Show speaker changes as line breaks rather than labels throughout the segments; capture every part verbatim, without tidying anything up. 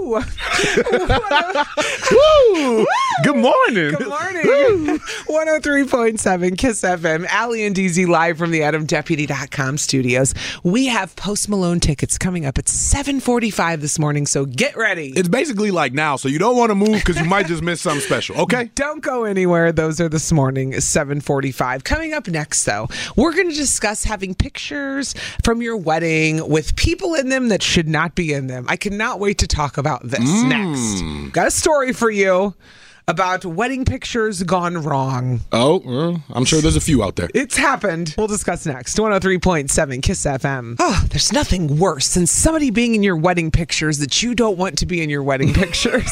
Woo!
Woo! Good morning.
Good morning. one oh three point seven Kiss F M. Allie and D Z live from the Adam Deputy dot com studios. We have Post Malone tickets coming up at seven forty-five this morning, so get ready.
It's basically like now, so you don't want to move because you might just miss something special, okay?
Don't go anywhere. Those are this morning, seven forty-five. Coming up next, though, we're going to discuss having pictures from your wedding with people in them that should not be in them. I cannot wait to talk about this
Mm.
next. Got a story for you about wedding pictures gone wrong.
Oh, well, I'm sure there's a few out there.
It's happened. We'll discuss next. one oh three point seven Kiss F M. Oh, there's nothing worse than somebody being in your wedding pictures that you don't want to be in your wedding pictures.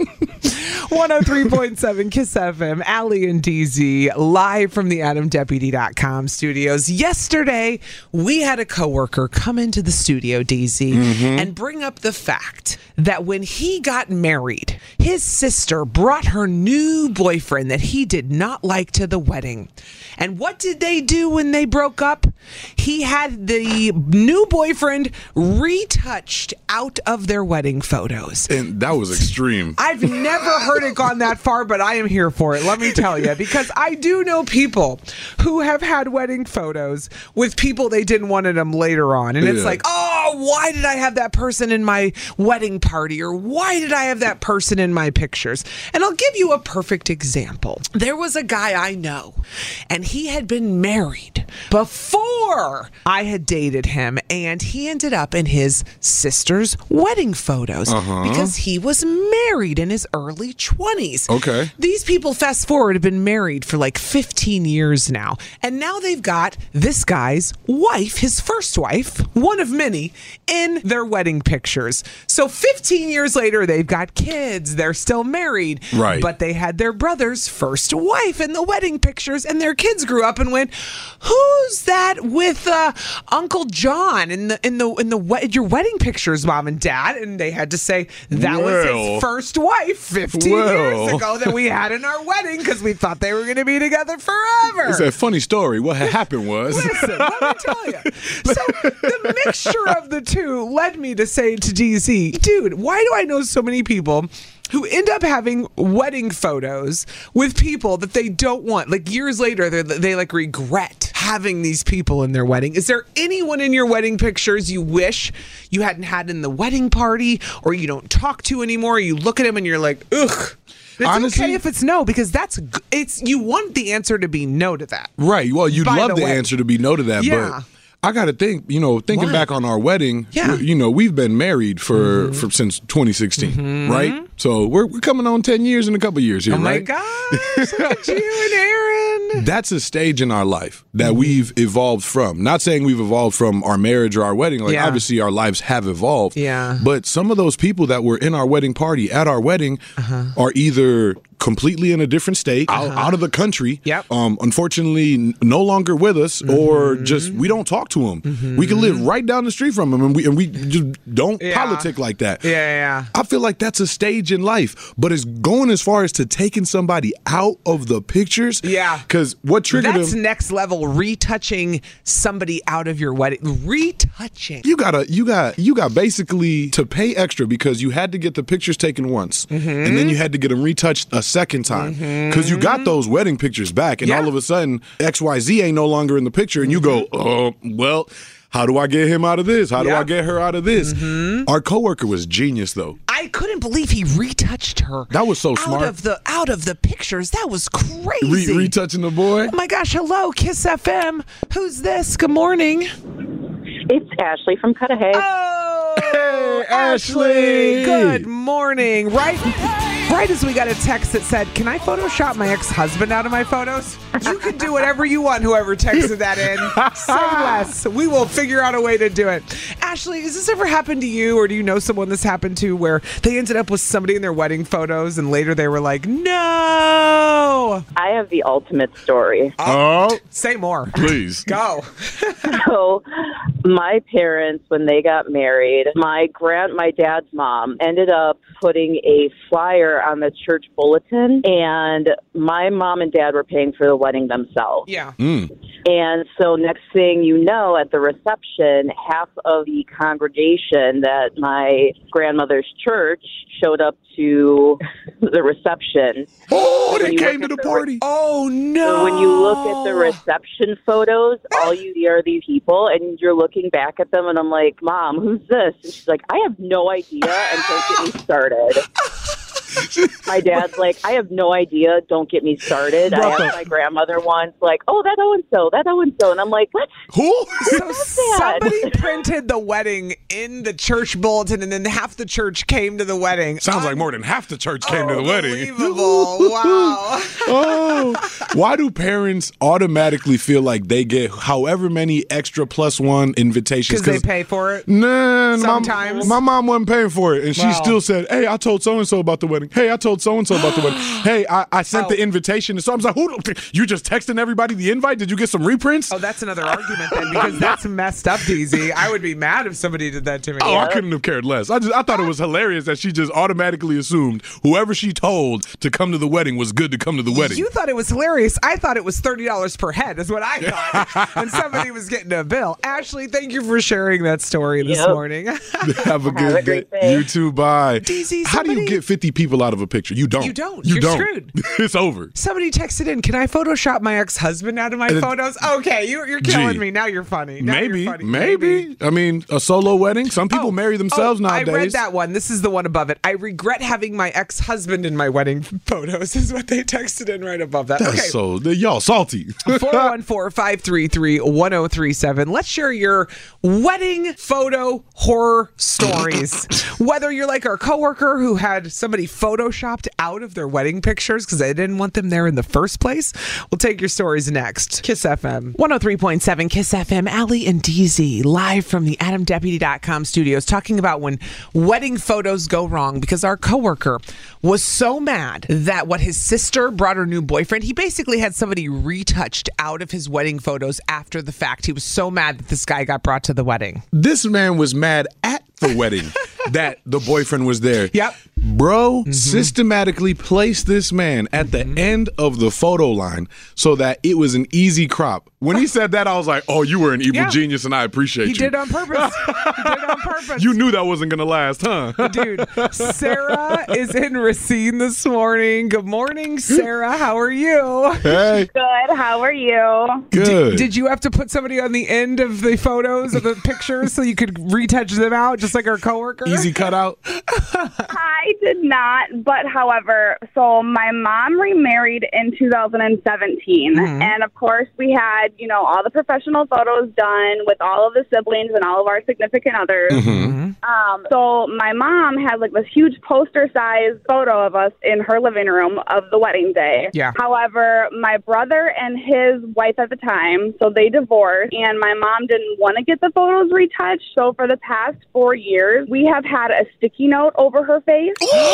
one oh three point seven Kiss F M. Allie and D Z live from the Adam Deputy dot com studios. Yesterday, we had a coworker come into the studio, D Z, mm-hmm. and bring up the fact that when he got married, his sister brought her new boyfriend that he did not like to the wedding. And what did they do when they broke up? He had the new boyfriend retouched out of their wedding photos.
And that was extreme.
I've never heard it gone that far, but I am here for it, let me tell you, because I do know people who have had wedding photos with people they didn't want them later on. And it's
Yeah.
like, oh, why did I have that person in my wedding party? Or why did I have that person in my pictures? And I'll give you a perfect example. There was a guy I know, and he had been married before I had dated him, and he ended up in his sister's wedding photos
Uh-huh.
because he was married in his early twenties.
Okay.
These people, fast forward, have been married for like fifteen years now, and now they've got this guy's wife, his first wife, one of many, in their wedding pictures. So fifteen years later, they've got kids. They're still married.
Right.
But they had their brother's first wife in the wedding pictures, and their kids grew up and went, "Who's that with uh, Uncle John in the in the in the we- your wedding pictures, Mom and Dad?" And they had to say that was
Well.
his first wife fifteen
Well.
years ago that we had in our wedding because we thought they were going to be together forever.
It's a funny story. What had happened was...
Listen, let me tell you. So the mixture of the two led me to say to D Z, dude, why do I know so many people who end up having wedding photos with people that they don't want? Like years later, they they like regret having these people in their wedding. Is there anyone in your wedding pictures you wish you hadn't had in the wedding party, or you don't talk to anymore? You look at them and you're like, ugh. It's
Honestly,
okay if it's no, because that's g- it's you want the answer to be no to that.
Right. Well, you'd
By
love
the
the,
way.
answer to be no to that,
Yeah.
but I got to think, you know, thinking
What?
back on our wedding,
Yeah.
you know, we've been married for,
Mm-hmm.
for since twenty sixteen, right? So we're, we're coming on ten years in a couple years here,
Oh my
right?
gosh, look at you and Aaron.
That's a stage in our life that
Mm-hmm.
we've evolved from. Not saying we've evolved from our marriage or our wedding. Like,
Yeah.
obviously, our lives have evolved.
Yeah.
But some of those people that were in our wedding party, at our wedding,
Uh-huh.
are either completely in a different state, out, out of the country,
Yep.
um, unfortunately, n- no longer with us, or just we don't talk to them. We can live right down the street from them, and we, and we just don't
Yeah.
politic like that.
Yeah, yeah, yeah.
I feel like that's a stage in life, but it's going as far as to taking somebody out of the pictures.
Yeah.
Because what triggered
That's
them,
next level, retouching somebody out of your wedding. Retouching.
you gotta, you got, you got basically to pay extra because you had to get the pictures taken once,
Mm-hmm.
and then you had to get them retouched a second time because you got those wedding pictures back, and
Yeah.
all of a sudden X Y Z ain't no longer in the picture, and you go, oh, well. How do I get him out of this? How do I
Yep.
get her out of this? Our coworker was genius, though.
I couldn't believe he retouched her.
That was so
out
smart.
of the out of the pictures. That was
Re-
crazy.
retouching the boy.
Oh my gosh! Hello, Kiss F M. Who's this? Good morning.
It's Ashley from Cudahy.
Oh,
Hey, Ashley.
Good morning. Right, right as we got a text that said, "Can I Photoshop my ex-husband out of my photos?" You can do whatever you want. Whoever texted that in, say less. We will figure out a way to do it. Ashley, has this ever happened to you, or do you know someone this happened to, where they ended up with somebody in their wedding photos, and later they were like, "No."
I have the ultimate story.
Oh,
Say more.
please.
Go.
So, my parents, when they got married, my grand, my dad's mom ended up putting a flyer on the church bulletin, and my mom and dad were paying for the wedding themselves.
Yeah.
Mm.
And so next thing you know, at the reception, half of the congregation that my grandmother's church showed up to the reception.
Oh, they
you
came
look
to
at
the
the
party.
Oh, no.
So when you look at the reception photos, all you see are these people, and you're looking back at them, and I'm like, Mom, who's this? And she's like, I have no idea, and don't get me started. My dad's like, I have no idea, don't get me started. I asked my grandmother once, like, oh, that so-and-so, that so-and-so. And I'm like, what?
Who?
So somebody printed the wedding in the church bulletin, and then half the church came to the wedding.
Sounds like more than half the church came to the wedding.
Unbelievable. Wow.
Oh, why do parents automatically feel like they get however many extra plus one invitations?
Because they pay for it?
Nah,
Sometimes.
My, my mom wasn't paying for it, and she
Wow.
still said, hey, I told so-and-so about the wedding. Hey, I told so-and-so about the wedding. Hey, I, I sent
Oh.
the invitation. And so I was like, who? You just texting everybody the invite? Did you get some reprints?
Oh, that's another argument then, because that's messed up, D Z. I would be mad if somebody did that to me.
Oh, I couldn't have cared less. I just I thought it was hilarious that she just automatically assumed whoever she told to come to the wedding was good to come to the wedding.
You thought it was hilarious. I thought it was thirty dollars per head is what I thought. And somebody was getting a bill. Ashley, thank you for sharing that story this
Yep.
morning.
Have a good
Have a
day.
great day.
You too. Bye.
D Z,
How do you
somebody-
get fifty people out of a picture? You don't.
You don't.
You
You're
don't.
screwed.
It's over.
Somebody texted in, can I Photoshop my ex-husband out of my
And it-
photos? Okay, you, you're killing
Gee.
me. Now you're funny. Now
Maybe,
you're funny.
maybe. I mean, a solo wedding. Some people
Oh,
marry themselves
oh,
nowadays.
I read that one. This is the one above it. I regret having my ex-husband in my wedding photos is what they texted in right above that.
That's
Okay.
so y'all salty.
four one four, five three three, one zero three seven. Let's share your wedding photo horror stories. Whether you're like our coworker who had somebody photoshopped out of their wedding pictures because they didn't want them there in the first place. We'll take your stories next. Kiss F M. one oh three point seven Kiss F M. Allie and D Z live from the adam deputy dot com studios talking about when wedding photos go wrong because our coworker was so mad that what his sister brought her new boyfriend, he basically had somebody retouched out of his wedding photos after the fact. He was so mad that this guy got brought to the wedding.
This man was mad at the wedding that the boyfriend was there.
Yep.
Bro systematically placed this man at the end of the photo line so that it was an easy crop. When he said that, I was like, oh, you were an evil
Yeah.
genius, and I appreciate
He
you.
did on purpose. He did on purpose.
You knew that wasn't going to last, huh?
Dude, Sarah is in Racine this morning. Good morning, Sarah. How are you?
Hey,
Good. How are you?
good.
Did you have to put somebody on the end of the photos of the pictures so you could retouch them out, just like our coworker?
Easy cutout?
I did not, but however, so my mom remarried in two thousand seventeen, and of course we had, you know, all the professional photos done with all of the siblings and all of our significant others. Um, so my mom had like this huge poster-sized photo of us in her living room of the wedding day.
Yeah.
However, my brother and his wife at the time, so they divorced, and my mom didn't want to get the photos retouched. So for the past four years, we have had a sticky note over her face.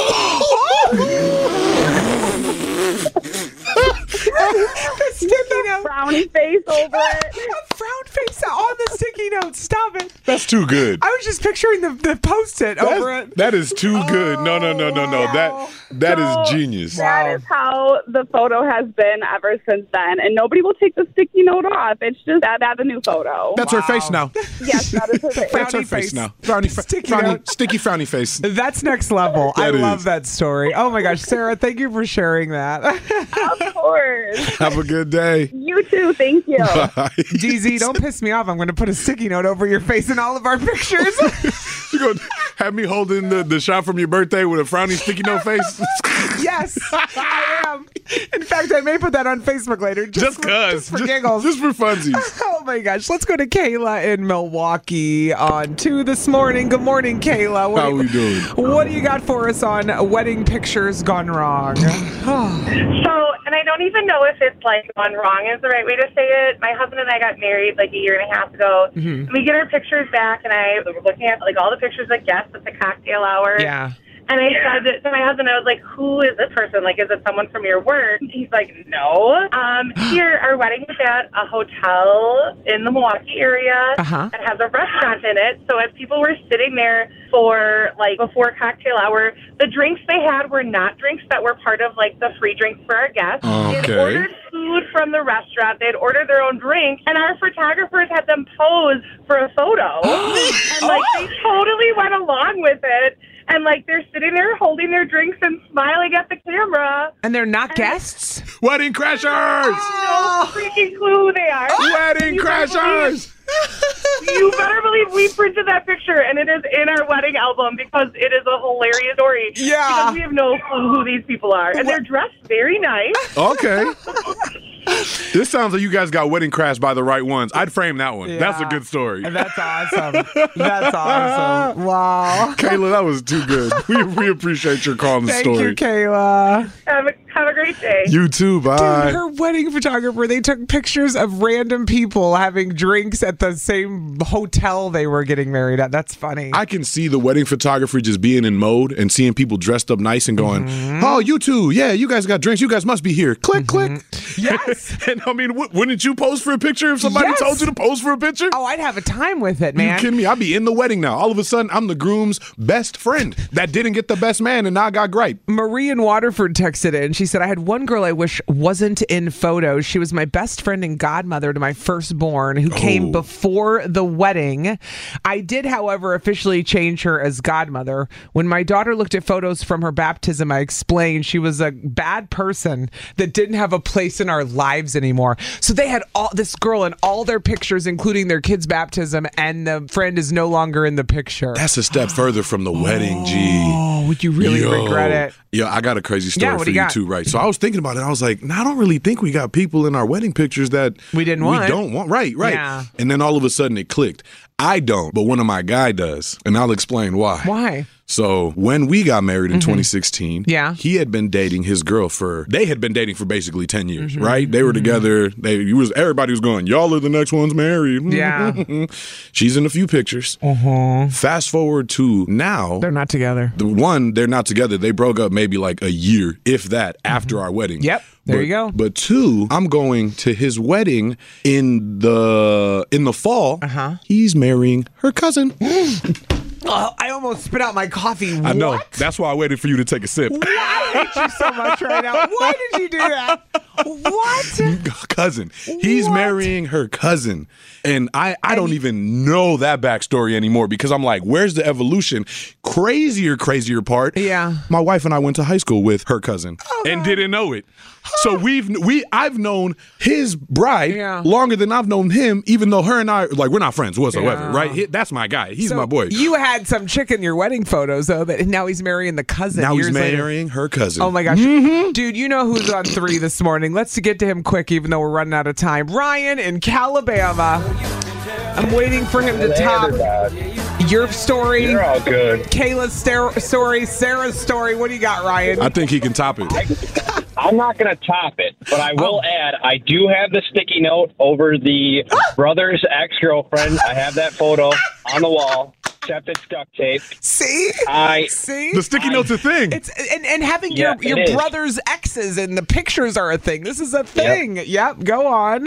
The sticky note.
Frowny face over it.
A frown face on the sticky note. Stop it.
That's too good.
I was just picturing the, the post-it over
That's-
it.
that is too good. No, no, no, no, no.
wow.
That that is
So-
genius.
Wow.
That is how the photo has been ever since then. And nobody will take the sticky note off. It's just add, add a new photo.
That's her face now.
yes, that is her face.
That's her
Frowny
face
face.
now. Frowny, fr-
Sticky
frowny,
note.
sticky frowny face.
That's next level. I
That
love
is.
that story. Oh my gosh, Sarah, thank you for sharing that.
Of course.
Have a good day.
You too. Thank you.
D Z, don't piss me off. I'm going to put a sticky note over your face in all of our pictures.
You gonna have me holding the, the shot from your birthday with a frowny sticky note face?
Yes, I am. In fact, I may put that on Facebook later. Just,
Just
for,
cuz.
just for giggles.
Just for funsies.
Oh my gosh. Let's go to Kayla in Milwaukee on two this morning. Good morning, Kayla. What
How
do
we
you,
doing?
What do you got for us on wedding pictures gone wrong?
So, and I don't even know if it's like gone wrong is the right way to say it. My husband and I got married like a year and a half ago. And we get our pictures back, and I was looking at like all the pictures of guests at the cocktail hour.
Yeah.
And I said to my husband, I was like, who is this person? Like, is it someone from your work? He's like, no. Um, here, our wedding is at a hotel in the Milwaukee area
Uh-huh.
that has a restaurant in it. So as people were sitting there for, like, before cocktail hour, the drinks they had were not drinks that were part of, like, the free drinks for our guests. They had
Okay.
ordered food food from the restaurant. They had ordered their own drink, and our photographers had them pose for a photo. And, like, they totally went along with it. And, like, they're sitting there holding their drinks and smiling at the camera.
And they're not guests?
Wedding crashers!
No freaking clue who they are.
Wedding
You better
crashers!
believe- You better believe we printed that picture, and it is in our wedding album because it is a hilarious story.
Yeah.
Because we have no clue who these people are. And they're dressed very nice.
Okay. This sounds like you guys got wedding crashed by the right ones. I'd frame that one. That's a
Yeah.
good story.
That's awesome. That's awesome. Wow.
Kayla, that was too good. We, we appreciate your calling the
Thank
story.
you, Kayla.
Have a, have a great day.
You too. Bye.
Dude, her wedding photographer, they took pictures of random people having drinks at the same hotel they were getting married at. That's funny.
I can see the wedding photography just being in mode and seeing people dressed up nice and going,
Mm-hmm.
oh, you two, yeah, you guys got drinks. You guys must be here. Click, click.
Yes.
And I mean, w- wouldn't you pose for a picture if somebody
Yes.
told you to pose for a picture?
Oh, I'd have a time with it,
You
man.
kidding me? I'd be in the wedding now. All of a sudden, I'm the groom's best friend that didn't get the best man and now I got gripe.
Marie in Waterford texted in. She said, I had one girl I wish wasn't in photos. She was my best friend and godmother to my firstborn who came
Oh.
before the wedding. I did, however, officially change her as godmother. When my daughter looked at photos from her baptism, I explained she was a bad person that didn't have a place in our lives anymore. So they had all this girl in all their pictures, including their kid's baptism, and the friend is no longer in the picture.
That's a step further from the wedding, G.
Oh, would you really
Yo.
regret it?
Yeah, I got a crazy story
Yeah, what
for
do
you,
you got?
too, right? So I was thinking about it. I was like, nah, I don't really think we got people in our wedding pictures that
We didn't
we
want.
don't want. Right, right.
Yeah.
And then all of a sudden it clicked. I don't, but one of my guy does, and I'll explain why.
Why?
So when we got married in twenty sixteen,
Yeah.
he had been dating his girl for, they had been dating for basically ten years,
Mm-hmm.
right? They were together. They he was everybody was going, y'all are the next ones married.
Yeah.
She's in a few pictures.
Uh-huh.
Fast forward to now.
They're not together.
The one, they're not together. They broke up maybe like a year, if that, after our wedding.
Mm-hmm. Yep. There
But-
you go.
But two, I'm going to his wedding in the in the fall.
Uh-huh.
He's marrying her cousin.
Oh, I almost spit out my coffee.
I know.
What?
That's why I waited for you to take a sip.
I hate you so much right now. Why did you do that? What?
Cousin. He's
What?
marrying her cousin. And I, I don't even know that backstory anymore because I'm like, where's the evolution? Crazier, crazier part.
Yeah.
My wife and I went to high school with her cousin and didn't know it. So we've we I've known his bride
Yeah.
longer than I've known him, even though her and I like we're not friends whatsoever,
Yeah.
right? He- that's my guy. He's
So
my boy.
You had some chick in your wedding photos, though, that now he's marrying the cousin.
now he's
years later.
marrying her cousin.
Oh my gosh. Dude, you know who's on three this morning. Let's get to him quick, even though we're running out of time. Ryan in Calabama. I'm waiting for him to top your story.
You're all good.
Kayla's star- story, Sarah's story. What do you got, Ryan?
I think he can top it.
I'm not going to top it, but I will add, I do have the sticky note over the brother's ex-girlfriend. I have that photo on the wall, except it's duct tape.
See?
I
See?
The sticky note's a thing.
It's and, and having
Yeah,
your,
it
your
is.
brother's exes and the pictures are a thing. This is a thing. Yep, go on.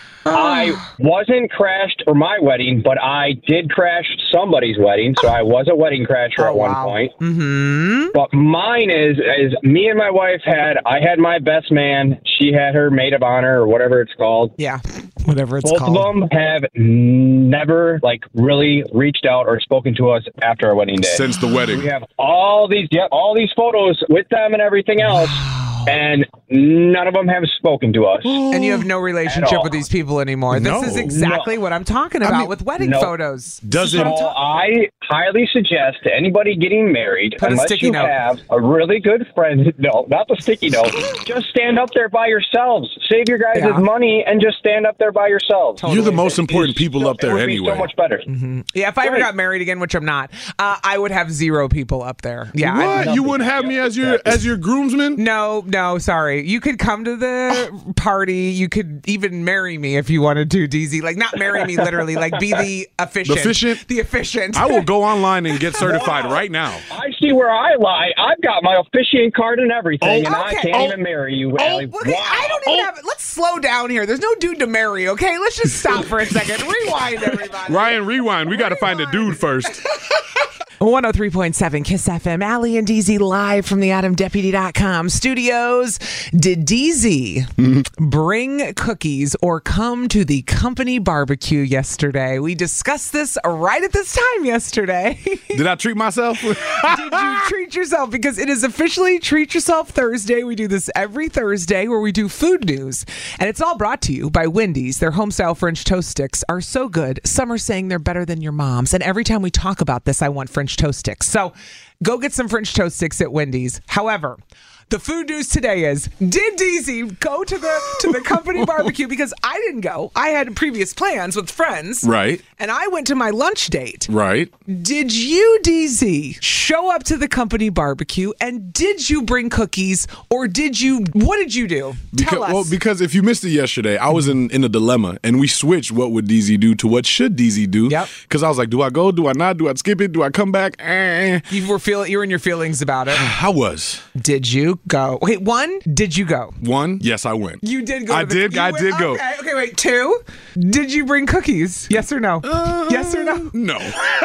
I wasn't crashed for my wedding, but I did crash somebody's wedding, so I was a wedding crasher
Oh,
at one
wow.
point. Mm-hmm. But mine is is me and my wife had I had my best man, she had her maid of honor or whatever it's called.
Yeah, whatever it's
Both
called.
of them have never like really reached out or spoken to us after our wedding day.
Since the wedding.
We have all these, yeah, all these photos with them and everything else, and none of them have spoken to us.
And you have no relationship
all.
with these people anymore. This
No.
is exactly
No.
what I'm talking about
mean,
with wedding
no.
photos.
Does
So
it?
I highly suggest to anybody getting married,
Put a
unless
sticky
you
note.
have a really good friend, no, not the sticky note, just stand up there by yourselves. Save your guys'
Yeah.
money and just stand up there by yourselves.
You're the most important
It's
people
so-
up there
it would be
anyway.
so much better.
Yeah, if I ever
Right.
got married again, which I'm not, uh, I would have zero people up there. Yeah. I-
What? You wouldn't have me as your as your groomsman?
no, no, sorry. You could come to the party. You could even marry me if you wanted to, D Z. Like, not marry me literally, like be the efficient.
The efficient?
The efficient.
I will go online and get certified right now.
I see where I lie. I've got my officiant card and everything,
Oh,
and I
okay.
can't
Oh.
even marry you,
Oh,
Allie.
Okay,
Wow.
I don't even have. Let's slow down here. There's no dude to marry. Okay, let's just stop for a second. Rewind, everybody.
Ryan, rewind. We got to find a dude first.
one oh three point seven Kiss F M. Allie and D Z live from the Adam Deputy dot com studios. Did D Z bring cookies or come to the company barbecue yesterday? We discussed this right at this time yesterday.
Did I treat myself?
Did you treat yourself? Because it is officially Treat Yourself Thursday. We do this every Thursday where we do food news. And it's all brought to you by Wendy's. Their home-style French toast sticks are so good. Some are saying they're better than your mom's. And every time we talk about this, I want French toast sticks. So go get some French toast sticks at Wendy's. However, the food news today is, did D Z go to the to the company barbecue? Because I didn't go. I had previous plans with friends.
Right.
And I went to my lunch date.
Right.
Did you, D Z, show up to the company barbecue, and did you bring cookies, or did you, what did you do?
Because,
Tell us.
Well, because if you missed it yesterday, I was in, in a dilemma, and we switched what would D Z do to what should D Z do.
Yep.
Because I was like, do I go? Do I not? Do I skip it? Do I come back? Eh.
You were feeling, you were in your feelings about it.
I was.
Did you go? Okay, one, did you go?
One, yes, I went.
You did go.
I
to the,
did.
you
I
went-
did go.
Okay, okay, wait. Two, did you bring cookies? Yes or no?
Uh,
yes or no?
No.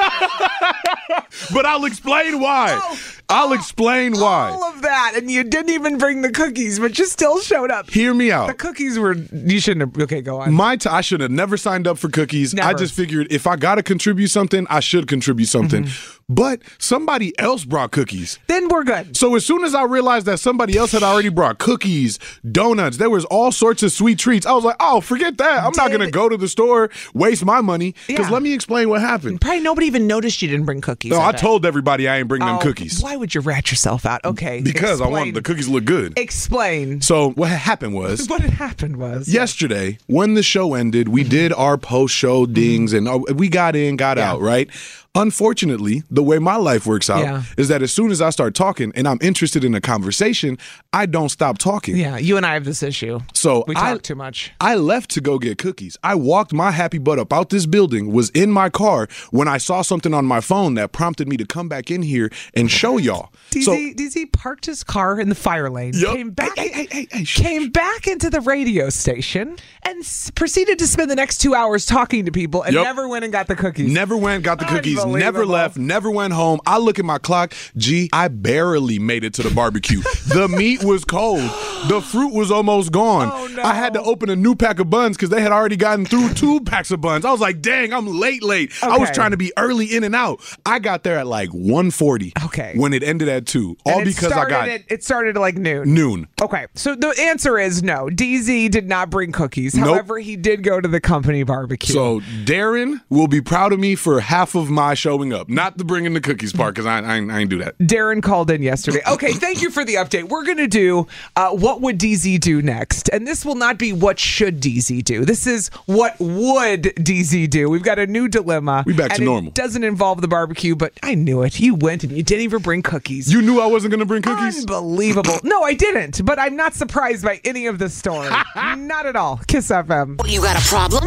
But I'll explain why.
Oh,
I'll explain why.
All of that, and you didn't even bring the cookies, but you still showed up.
Hear me out.
The cookies were, you shouldn't have, okay, go on.
My t- I should have never signed up for cookies.
Never.
I just figured if I got to contribute something, I should contribute something.
Mm-hmm.
But somebody else brought cookies.
Then we're good.
So as soon as I realized that somebody else had already brought cookies, donuts, there was all sorts of sweet treats. I was like, oh, forget that. I'm not
Did-
going to go to the store, waste my money. Because
Yeah.
let me explain what happened.
Probably nobody even noticed you didn't bring cookies.
No, I
bet.
told everybody I ain't bring them
Oh,
cookies.
Why would you rat yourself out? Okay.
Because I
explain.
wanted the cookies to look good.
Explain.
So what had happened was,
What had happened was.
yesterday, when the show ended, we did our post-show dings, and uh, we got in, got
Yeah.
out, right? Unfortunately, the way my life works out
Yeah.
is that as soon as I start talking and I'm interested in a conversation, I don't stop talking.
Yeah, you and I have this issue.
So
We
I,
talk too much.
I left to go get cookies. I walked my happy butt up out this building, was in my car when I saw something on my phone that prompted me to come back in here and show y'all.
D Z,
So,
D Z parked his car in the fire lane,
Yup.
came back,
Hey, hey, hey, hey, shh,
came back into the radio station, and s- proceeded to spend the next two hours talking to people, and
Yup.
never went and got the cookies.
never went, got the cookies, never
Unbelievable.
left, never went home. I look at my clock. Gee, I barely made it to the barbecue. The meat was cold. The fruit was almost gone.
Oh, no.
I had to open a new pack of buns because they had already gotten through two packs of buns. I was like, dang, I'm late, late. I was
Okay.
trying to be early in and out. I got there at like one forty.
Okay.
When it ended at two.
And
All
it
because I
started
got
At, it started at like noon.
noon.
Okay, so the answer is no. D Z did not bring cookies.
Nope.
However, he did go to the company barbecue.
So Darren will be proud of me for half of my showing up, not the bringing the cookies part, because I, I, ain't- I ain't do that.
Darren called in yesterday. Okay, thank you for the update. We're going to do uh, what would D Z do next? And this will not be what should D Z do. This is what would D Z do. We've got a new dilemma.
We back to
and
normal.
It doesn't involve the barbecue, but I knew it. You went and you didn't even bring cookies.
You knew I wasn't going to bring cookies?
Unbelievable. No, I didn't, but I'm not surprised by any of this story. Not at all. Kiss F M.
You got a problem?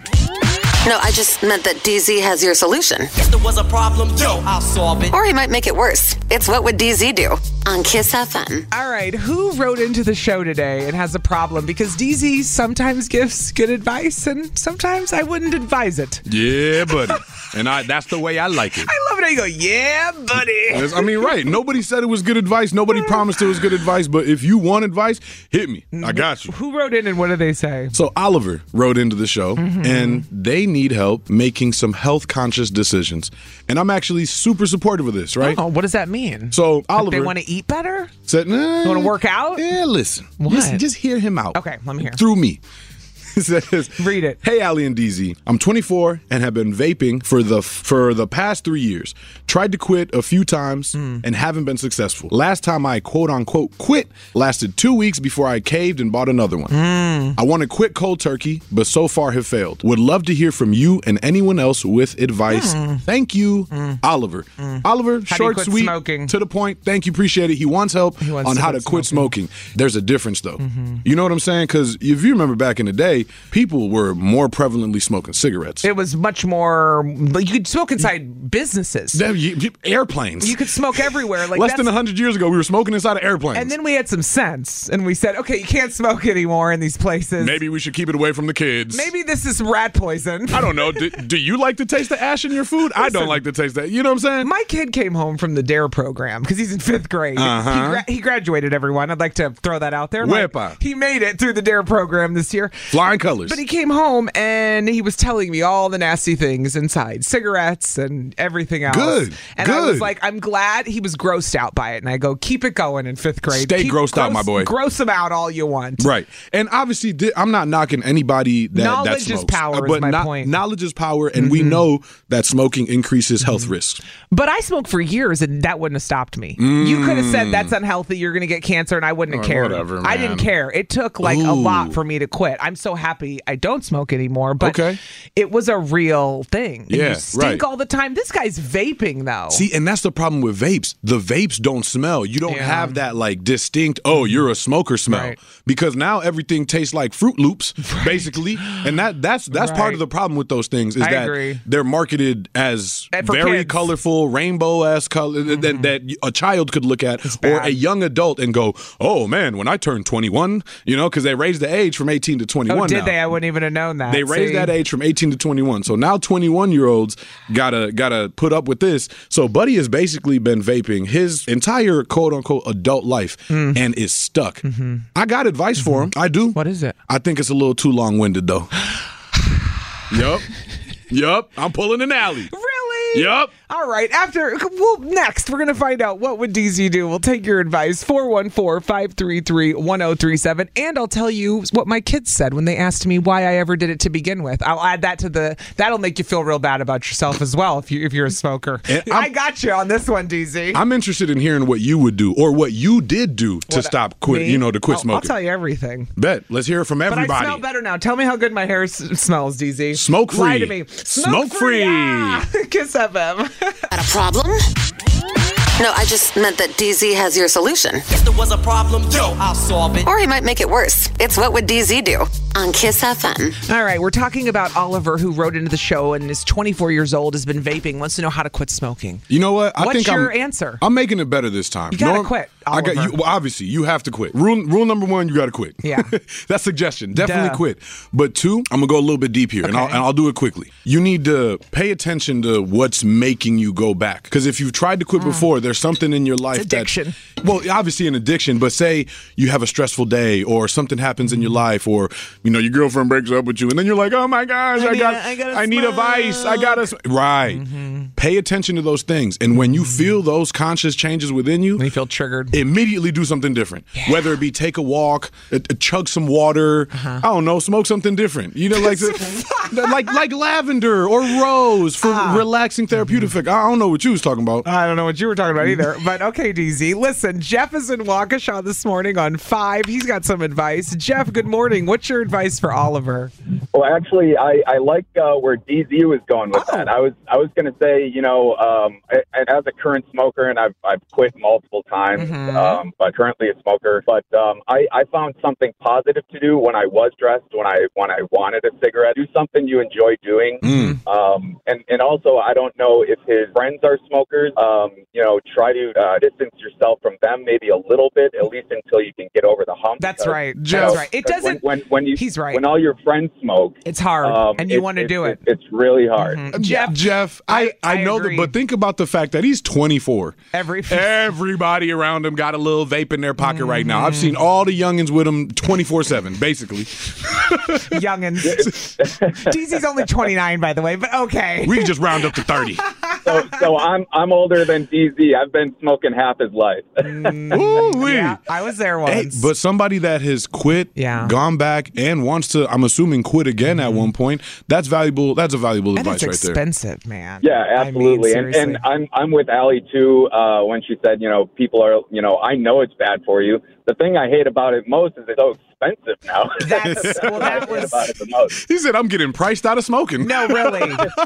No, I just meant that D Z has your solution.
If there was a problem, yo, I'll solve it.
Or he might make it worse. It's What Would D Z Do? On Kiss F M.
All right, who wrote into the show today and has a problem? Because D Z sometimes gives good advice, and sometimes I wouldn't advise it.
Yeah, buddy. And I that's the way I like it.
I love it how you go, yeah, buddy.
Yes, I mean, right. Nobody said it was good advice. Nobody promised it was good advice. But if you want advice, hit me. I got you.
Who wrote in and what did they say?
So Oliver wrote into the show, and they need help making some health-conscious decisions. And I'm actually super supportive of this, right?
Oh, what does that mean?
So
Like
Oliver
they want to eat better?
said, nah,
Want to work out?
Yeah, listen.
What?
Just, just hear him out.
Okay, let me hear.
Through me. It says,
Read it.
Hey, Allie and D Z. I'm twenty-four and have been vaping for the for the past three years. Tried to quit a few times
Mm.
and haven't been successful. Last time I quote unquote quit lasted two weeks before I caved and bought another one.
Mm.
I want to quit cold turkey, but so far have failed. Would love to hear from you and anyone else with advice. Thank you, Oliver. Oliver,
Mm. How do you
short,
quit
sweet,
smoking?
to the point. Thank you, appreciate it. He wants help
He wants
on
to
how
quit
to quit
smoking.
smoking. There's a difference though. You know what I'm saying? Because if you remember back in the day, day, people were more prevalently smoking cigarettes.
It was much more. Like, you could smoke inside businesses.
There- you- you- airplanes.
You could smoke everywhere. Like
Less
that's,
than one hundred years ago, we were smoking inside of airplanes.
And then we had some sense, and we said, okay, you can't smoke anymore in these places.
Maybe we should keep it away from the kids.
Maybe this is rat poison.
I don't know. Do, do you like to taste the ash in your food? I don't like to taste that. You know what I'm saying?
My kid came home from the DARE program because he's in fifth grade.
Uh-huh.
He, gra- he graduated, everyone. I'd like to throw that out there. Like,
Wepa.
he made it through the DARE program this year.
Flying colors.
But he came home and he was telling me all the nasty things inside, cigarettes and everything else.
Good,
And I was
good.
like, I'm glad he was grossed out by it. And I go, keep it going in fifth grade.
Stay
Keep
grossed out, my boy.
Gross him out all you want.
Right. And obviously, di- I'm not knocking anybody that, that
Knowledge
smokes.
is power,
Uh,
is
but
my
no-
point.
knowledge is power, and we know that smoking increases health risks.
But I smoked for years, and that wouldn't have stopped me. You could have said that's unhealthy. You're going to get cancer, and I wouldn't have
Oh,
cared.
whatever,
I
man.
didn't care. It took like a
Ooh.
lot for me to quit. I'm so happy I don't smoke anymore. But
Okay.
it was a real thing. And
Yeah,
you stink
right.
all the time. This guy's vaping though.
See, and that's the problem with vapes. The vapes don't smell. You don't
Yeah.
have that like distinct, oh, you're a smoker smell.
Right.
Because now everything tastes like Fruit Loops, basically. And that that's that's part
Right.
of the problem with those things is
I
that
agree.
they're marketed as
And for
very
kids.
colorful, rainbow-esque color that, that a child could look at or
bad.
a young adult and go, oh man, when I turned twenty-one, you know, because they raised the age from eighteen to twenty-one
oh, did
now.
they? I wouldn't even have known that.
They raised
See?
that age from eighteen to twenty-one. So now twenty-one year olds gotta gotta put up with this. So Buddy has basically been vaping his entire quote unquote adult life and is stuck. I got advice for him. I do.
What is it?
I think it's a little too long winded though. Yup. Yup. I'm pulling an alley.
Really?
Yup.
All right. After, well, next, we're going to find out what would D Z do. We'll take your advice. four one four, five three three, one zero three seven. And I'll tell you what my kids said when they asked me why I ever did it to begin with. I'll add that to the, that'll make you feel real bad about yourself as well if, you, if you're a smoker.
And I'm-
I got you on this one, D Z.
I'm interested in hearing what you would do or what you did do to
What,
stop quit,
me?
you know, to quit
I'll,
smoking.
I'll tell you everything.
Bet. Let's hear it from
But
everybody.
I smell better now. Tell me how good my hair s- smells, D Z.
Smoke free.
Lie to me.
Smoke free.
Ah! Kiss F M.
Got a problem? No, I just meant that D Z has your solution.
If there was a problem, yo, I'll solve it.
Or he might make it worse. It's What Would D Z Do? On Kiss F M.
All right, we're talking about Oliver, who wrote into the show and is twenty-four years old, has been vaping, wants to know how to quit smoking.
You know what? I
What's
think
your
I'm,
answer?
I'm making it better this time.
You gotta quit,
I got
Oliver.
you. Well, obviously, you have to quit. Rule rule number one: you got to quit.
Yeah.
That's suggestion. Definitely
Duh.
quit. But two, I'm gonna go a little bit deep here, and, I'll,
Okay.
and I'll do it quickly. You need to pay attention to what's making you go back. Because if you've tried to quit before, there's something in your life
Mm. addiction.
that, well, obviously an addiction. But say you have a stressful day, or something happens in your life, or you know your girlfriend breaks up with you, and then you're like, oh my gosh, I,
I need
got,
a- I gotta
I need a vice, I gotta, sm-" right. Pay attention to those things, and when you feel those conscious changes within you,
When you feel triggered.
immediately do something different. Whether it be take a walk, uh, uh, chug some water,
Uh-huh.
I don't know, smoke something different. You know, like the, like like lavender or rose for
Ah.
relaxing therapeutic effect. I don't know what you was talking about.
I don't know what you were talking about either, but okay, D Z. Listen, Jeff is in Waukesha this morning on five. He's got some advice. Jeff, good morning. What's your advice for Oliver?
Well, actually, I, I like uh, where D Z was going with
Oh.
that. I was I was going to say, you know, um, I, I- as a current smoker, and I've I've quit multiple times,
Mhm.
um, but currently a smoker. But um, I, I found something positive to do when I was dressed, when I when I wanted a cigarette. Do something you enjoy doing,
Mm.
um, and and also I don't know if his friends are smokers. Um, you know, try to uh, distance yourself from them maybe a little bit, at least until you can get over the hump.
That's
because,
right.
you
That's
know,
right. It
because
doesn't.
When, when, when you
He's right.
when all your friends smoke.
It's hard,
Um,
and you
it-
want to
it-
do it.
it- It's really hard.
Mhm.
Jeff,
Jeff,
Jeff, I, I,
I
know
agree.
that, but think about the fact that he's twenty-four.
Every
Everybody around him got a little vape in their pocket right now. I've seen all the youngins with him twenty-four seven, basically.
youngins. D Z's only twenty-nine, by the way, but okay.
We can just round up to thirty.
So, so I'm I'm older than D Z. I've been smoking half his life.
Ooh-wee.
Yeah, I was there
Hey,
once.
but somebody that has quit,
Yeah.
gone back, and wants to, I'm assuming, quit again at one point. That's valuable. That's a valuable
and
advice
it's
right there.
expensive, man.
Yeah,
I mean,
absolutely. and,
seriously.
and I'm I'm with Allie too uh, when she said, you know, people are, you know, I know it's bad for you. The thing I hate about it most is it's so expensive now.
That's well, that was.
About it the most.
He said, "I'm getting priced out of smoking."
No, really,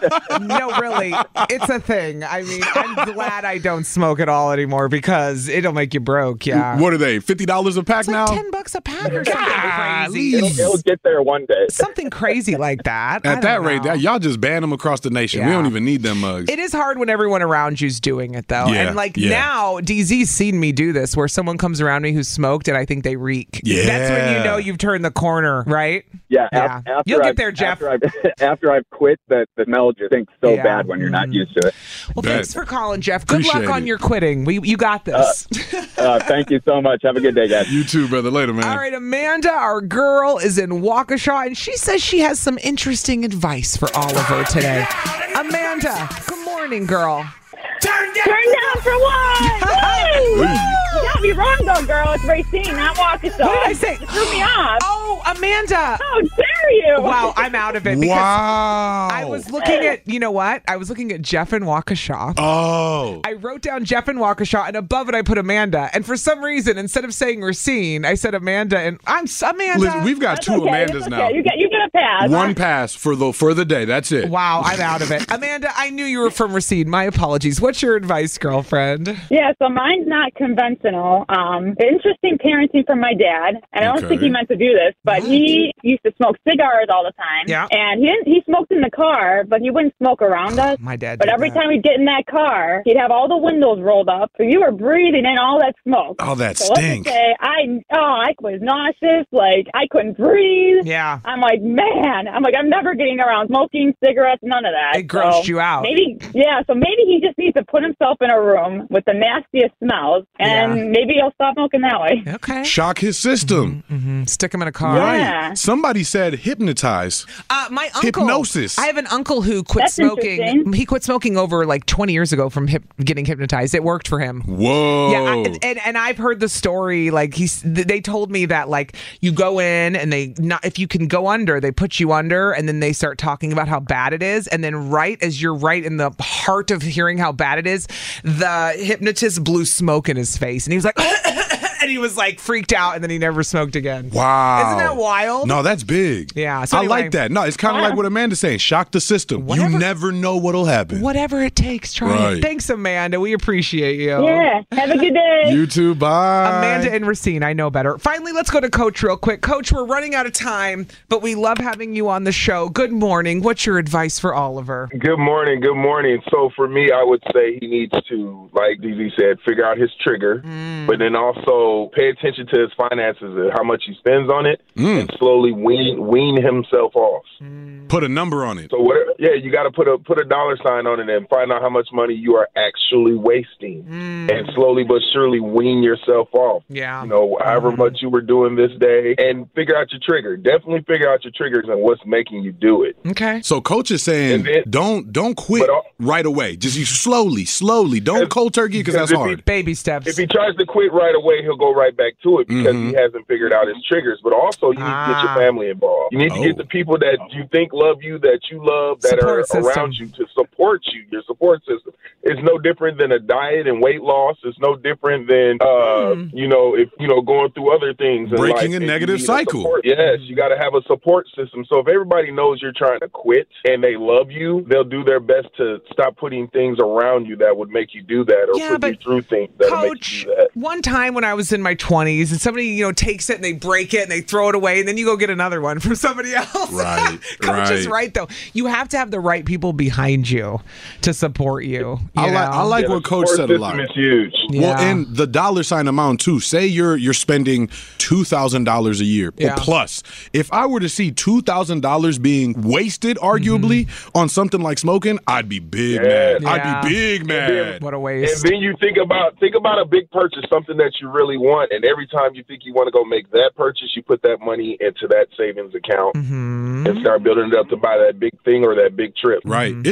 no, really, it's a thing. I mean, I'm glad I don't smoke at all anymore because it'll make you broke. Yeah.
What are they? Fifty dollars a pack
It's like
now?
ten bucks a pack or something crazy.
It'll, it'll get there one day.
Something crazy like that. I
At that
don't
rate,
know.
that, y'all just ban them across the nation. We
Yeah.
don't even need them mugs.
It is hard when everyone around you's doing it, though.
Yeah,
And, like,
yeah.
now, D Z's seen me do this where someone comes around me who's smoked and I think they reek.
Yeah.
That's when you know you've turned the corner, right?
Yeah,
Yeah.
af- after
You'll get
I've-
there, Jeff.
After I've, after I've quit, the, the smell just stinks so
Yeah.
bad when you're not used to it.
Well,
Bet.
thanks for calling, Jeff. Good
Appreciate
luck on
it.
your quitting. We You got this.
Uh, thank you so much. Have a good day, guys.
You too, brother. Later, man.
All right, Amanda, our girl, is in Waukesha, and she says she has some interesting advice for Oliver today. Amanda, good morning, girl.
Turn down for what? Woo! You got me wrong, though, girl. It's Racine, not Waukesha.
What did I say?
You threw me off.
Oh, Amanda.
How dare you?
Wow, I'm out of it. Because
Wow.
I was looking at, you know what? I was looking at Jeff in Waukesha.
Oh.
I wrote down Jeff in Waukesha, and above it I put Amanda. And for some reason, instead of saying Racine, I said Amanda, and I'm s- Amanda.
Listen, we've got
That's
two
okay.
Amandas
It's
now.
okay. You get, you get a pass.
One pass for the for the day. That's it.
Wow, I'm out of it. Amanda, I knew you were from Racine. My apologies. What's your advice, girlfriend?
Yeah, so mine's not conventional. Um, interesting parenting from my dad, and I don't
Okay.
think he meant to do this, but he used to smoke cigars all the time.
Yeah.
And he didn't, he smoked in the car, but he wouldn't smoke around us.
My dad
But
did
every
that.
time we'd get in that car, he'd have all the windows rolled up, so you were breathing in all that smoke.
Oh, that
So let's just
stink.
say I, oh, I was nauseous, like I couldn't breathe.
Yeah.
I'm like, man, I'm like, I'm never getting around smoking, cigarettes, none of that.
It grossed
So
you out.
Maybe, yeah, so maybe he just needs to put himself in a room with the nastiest smells, and
Yeah.
maybe he'll stop smoking that way.
Okay.
Shock his system.
Mm-hmm. Stick him in a car.
Yeah.
Right. Somebody said hypnotize.
Uh, my uncle.
Hypnosis.
I have an uncle who quit
That's
smoking.
interesting.
He quit smoking over like twenty years ago from hip, getting hypnotized. It worked for him.
Whoa.
Yeah, I, and and I've heard the story. Like he's, they told me that like you go in and they not if you can go under, they put you under, and then they start talking about how bad it is, and then right as you're right in the heart of hearing how bad it is, the hypnotist blew smoke in his face, and he was like, and he was like freaked out, and then he never smoked again.
Wow.
Isn't that wild?
No, that's big.
Yeah, so
I
anyway.
like that. No, it's kind of like what Amanda's saying. Shock the system.
Whatever-
You never know what'll happen.
Whatever it takes, try
Right.
it. Thanks, Amanda. We appreciate you.
Yeah, have a good day.
You too. Bye.
Amanda and Racine, I know better. Finally, let's go to Coach real quick. Coach, we're running out of time, but we love having you on the show. Good morning. What's your advice for Oliver?
Good morning. Good morning. So for me, I would say he needs to, like D Z said, figure out his trigger,
Mm.
but then also pay attention to his finances and how much he spends on it,
Mm.
and slowly wean wean himself off.
Put a number on it.
So whatever, yeah, you got to put a put a dollar sign on it and find out how much money you are actually wasting, and slowly but surely wean yourself off.
Yeah.
You know, however much you were doing this day, and figure out your trigger. Definitely figure out your triggers and what's making you do it.
Okay.
So coach is saying
And then-
don't don't quit
But, uh,
right away. Just you slowly, slowly. Don't cold turkey because that's
because if he-
hard.
Baby steps.
If he tries to quit right away, he'll go right back to it because
Mhm.
he hasn't figured out his triggers. But also, you need to get your
Ah.
family involved. You need to
Oh.
get the people that you think love you, that you love, that
Support
are
system.
around you to support you. Your support system. It's no different than a diet and weight loss. It's no different than, uh,
Hmm.
you know, if you know going through other things. in
Breaking
life,
a
and you
negative
need
cycle.
support. Yes, you got to have a support system. So if everybody knows you're trying to quit and they love you, they'll do their best to stop putting things around you that would make you do that, or
Yeah,
put
but
you through things that make
Coach,
you do that.
one time when I was in my twenties and somebody, you know, takes it and they break it and they throw it away and then you go get another one from somebody else.
Right,
Coach is
right.
right, though. You have to have the right people behind you to support you. you
I like I
know?
like
Yeah,
what
the
coach
support
said a
system
lot.
is huge.
Well,
Yeah.
and the dollar sign amount too. Say you're you're spending two thousand dollars a year
Yeah.
or plus. If I were to see two thousand dollars being wasted, arguably on something like smoking, I'd be big
Yeah.
mad.
Yeah.
I'd be big mad.
What a
And
waste.
then you think about think about a big purchase, something that you really want, and every time you think you want to go make that purchase, you put that money into that savings account
Mm-hmm.
and start building it up to buy that big thing or that big trip.
Right. It's a
Or the
full
trip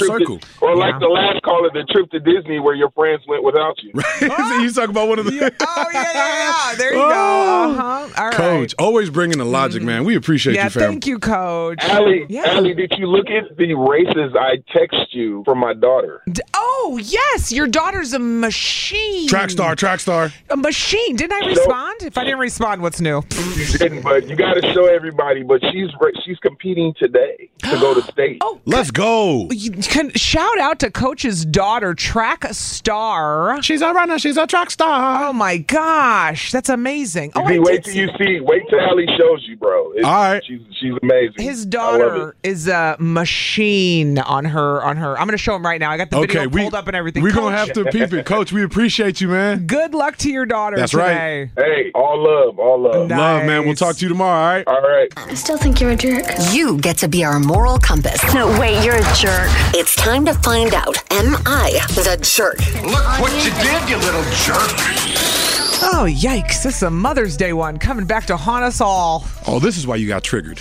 trip
circle.
To, or like
Yeah.
the last caller, the trip to Disney where your friends went without you.
So you talk about one of the
Yeah. Oh, yeah, yeah, yeah. There you
Oh.
go. Uh-huh. All right.
Coach, always bringing the logic, man. We appreciate
Yeah,
you, fam.
thank you, Coach.
Allie,
Yeah.
Allie, did you look at the races I text you from my daughter?
D- Oh, yes. Your daughter's a machine.
Track star, track star.
A machine. Didn't I respond? If I didn't respond, what's new?
You didn't, but you got to show everybody. But she's ra- she's competing today to go to state.
Oh,
Let's go.
you can shout out to Coach's daughter, track star.
She's a runner. She's a track star.
Oh my gosh, that's amazing. Oh, I
See, wait
did
till
see-
you see. Wait till Allie shows you, bro. It's,
All right.
she's she's amazing.
His
I love
daughter
it.
is a machine on her on her. I'm gonna show him right now. I got the
Okay,
video
we,
pulled up and everything.
we're
Coach,
going to have to peep it. Coach, we appreciate you, man.
good luck to your daughter
That's
today.
Hey, all love, all love.
Nice.
Love, man. We'll talk to you tomorrow, all right?
All right.
I still think you're a jerk.
You get to be our moral compass.
No, wait, you're a jerk.
It's time to find out, am I the jerk?
Look what you did, you little jerk.
Oh, yikes. This is a Mother's Day one coming back to haunt us all.
Oh, this is why you got triggered.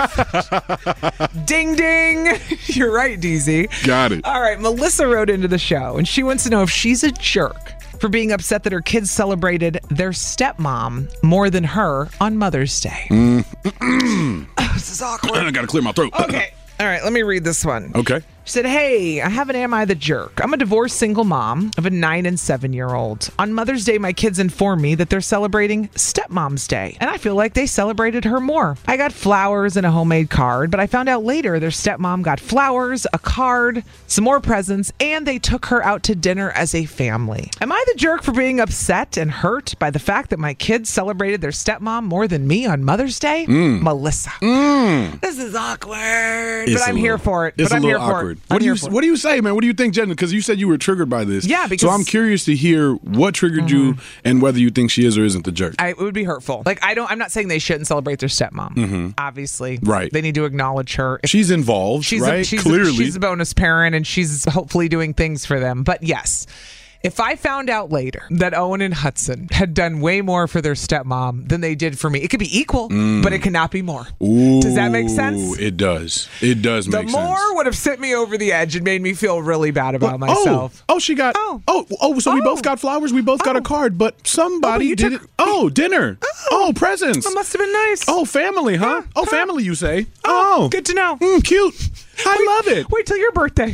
Ding, ding. You're right, D Z.
Got it.
All right, Melissa wrote into the show, and she wants to know if she's a jerk for being upset that her kids celebrated their stepmom more than her on Mother's Day.
Mm.
This is awkward.
I got to clear my throat.
Okay. All right, let me read this one.
Okay.
She said, hey, I have an Am I the Jerk? I'm a divorced single mom of a nine and seven year old. On Mother's Day, my kids informed me that they're celebrating Stepmom's Day, and I feel like they celebrated her more. I got flowers and a homemade card, but I found out later their stepmom got flowers, a card, some more presents, and they took her out to dinner as a family. Am I the jerk for being upset and hurt by the fact that my kids celebrated their stepmom more than me on Mother's Day?
Mm.
Melissa.
Mm.
This is awkward,
It's
but I'm
a
here
little-
for it.
It's
but
a
I'm
little
here for
awkward.
it.
What
I'm
do you
here for it.
What do you say, man? What do you think, Jen? Because you said you were triggered by this.
Yeah, because-
so I'm curious to hear what triggered you and whether you think she is or isn't the jerk.
I, it would be hurtful. Like I don't. I'm not saying they shouldn't celebrate their stepmom.
Mhm.
Obviously,
Right.
They need to acknowledge her. If
She's involved,
she's
right?
A, she's
Clearly,
a, she's a bonus parent, and she's hopefully doing things for them. But yes. If I found out later that Owen and Hudson had done way more for their stepmom than they did for me, it could be equal,
Mm.
but it cannot be more.
Ooh,
Does that make sense?
It does. It does
The
make
more
sense.
would have sent me over the edge and made me feel really bad about
Well,
myself.
Oh, oh, she got. Oh, oh, oh so we both got flowers. We both got a card, but somebody
you
did
took-
it. Oh, dinner. Oh, presents.
That must have been nice.
Oh, family, huh? Oh, family, you say? Oh,
good to know.
Mm, cute. I love it.
Wait till your birthday.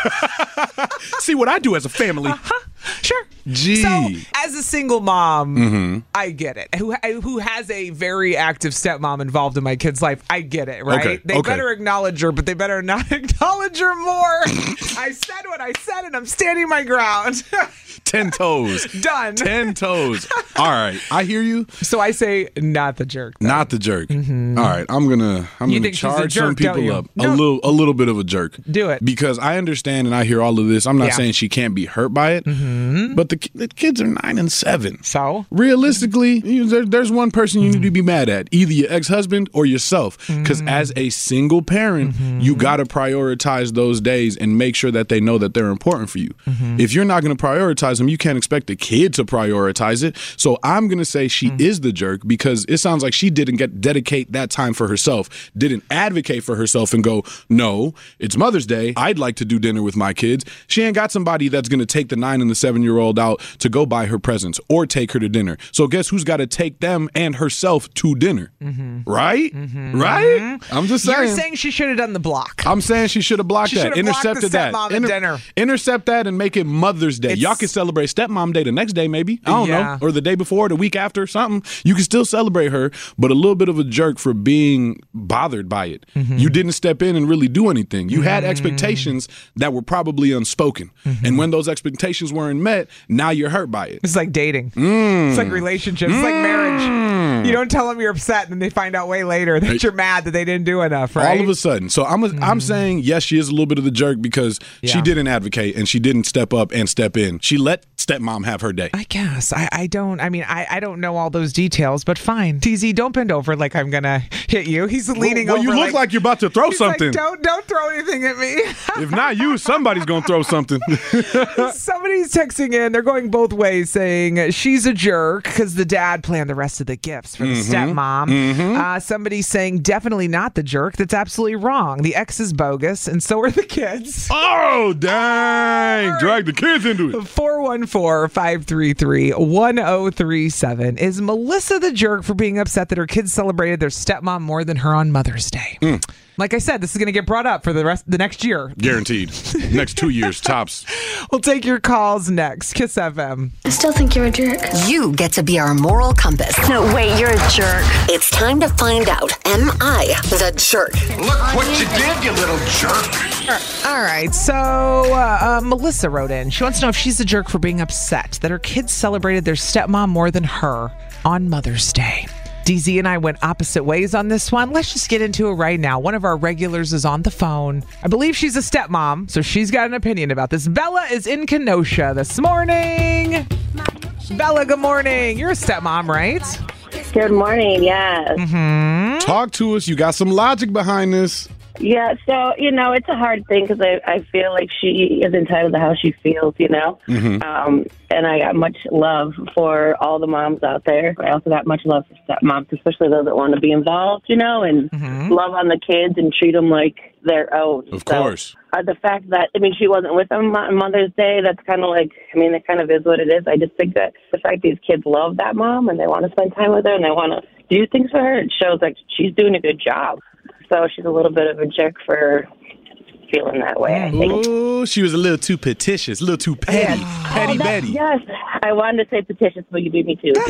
See what I do as a family.
Sure.
Gee.
So, as a single mom,
Mhm.
I get it. Who who has a very active stepmom involved in my kid's life? I get it, right?
Okay,
They
okay.
better acknowledge her, but they better not acknowledge her more. I said what I said, and I'm standing my ground.
Ten toes.
Done.
Ten toes. All right, I hear you.
So I say not the jerk. though.
Not the jerk. All right, I'm gonna I'm
You
gonna
think she's a
charge some
jerk, don't
people
you?
up
No.
a little a little bit of a jerk.
Do it.
Because I understand and I hear all of this. I'm not
Yeah.
saying she can't be hurt by it, but the, ki- the kids are nine and seven.
So
realistically, you, there, there's one person you need to be mad at, either your ex-husband or yourself. Because as a single parent, you gotta prioritize those days and make sure that they know that they're important for you. If you're not gonna prioritize them, you can't expect the kid to prioritize it. So I'm gonna say she is the jerk because it sounds like she didn't get dedicate that time for herself, didn't advocate for herself and go, no, it's Mother's Day. I'd like to do dinner with my kids. She ain't got somebody that's gonna take the nine and the seven year old out to go buy her presents or take her to dinner. So guess who's got to take them and herself to dinner? Right? Right? I'm just saying.
You're saying she should have done the block.
I'm saying she should have blocked
She
that,
should have blocked the
intercepted that,
stepmom at dinner.
intercept that, and make it Mother's Day. Y'all can celebrate Stepmom Day the next day, maybe. I don't
Yeah.
know, or the day before, the week after, something. You can still celebrate her, but a little bit of a jerk for being bothered by it. You didn't step in and really do anything. You had expectations that were probably unspoken, and when those expectations weren't met, now you're hurt by it.
It's like dating.
Mm.
It's like relationships. It's like marriage. You don't tell them you're upset, and then they find out way later that you're mad that they didn't do enough, right?
All of a sudden. So I'm a, I'm saying, yes, she is a little bit of the jerk because she
Yeah.
didn't advocate and she didn't step up and step in. She let stepmom have her day.
I guess. I, I don't. don't, I mean, I, I don't know all those details, but fine. T Z, don't bend over like I'm going to hit you. He's leaning
well,
over.
Well, you look like, like you're about to throw
he's
something.
Like, don't, don't throw anything at me.
If not you, somebody's going to throw something.
Somebody's texting in. They're going both ways saying she's a jerk because the dad planned the rest of the gifts for the mm-hmm. stepmom. Mm-hmm. Uh, somebody's saying definitely not the jerk. That's absolutely wrong. The ex is bogus, and so are the kids.
Oh, dang. Right. Drag the kids into it.
four one four, five three three, one zero three seven. Is Melissa the jerk for being upset that her kids celebrated their stepmom more than her on Mother's Day? Mm. Like I said, this is going to get brought up for the rest the next year.
Guaranteed. Next two years, tops.
We'll take your calls next. Kiss F M.
I still think you're a jerk.
You get to be our moral compass.
No, wait, you're a jerk.
It's time to find out, am I the jerk?
Look what you did, you little jerk.
All right, so uh, uh, Melissa wrote in. She wants to know if she's a jerk for being upset that her kids celebrated their stepmom more than her on Mother's Day. D Z and I went opposite ways on this one. Let's just get into it right now. One of our regulars is on the phone. I believe she's a stepmom, so she's got an opinion about this. Bella is in Kenosha this morning. Bella, good morning. You're a stepmom, right?
Good morning, yes.
Mm-hmm.
Talk to us. You got some logic behind this.
Yeah, so, you know, it's a hard thing because I, I feel like she is entitled to how she feels, you know?
Mm-hmm.
Um, and I got much love for all the moms out there. I also got much love for stepmoms, especially those that want to be involved, you know, and
mm-hmm.
love on the kids and treat them like their own.
Of
so,
course.
Uh, the fact that, I mean, she wasn't with them on Mother's Day, that's kind of like, I mean, it kind of is what it is. I just think that the fact these kids love that mom and they want to spend time with her and they want to do things for her, it shows like she's doing a good job. So she's a little bit of a jerk for feeling that way, I think.
Oh, she was a little too petitious, a little too petty.
Yes.
Petty
oh,
Betty.
Yes, I wanted to say petitious, but you beat me too.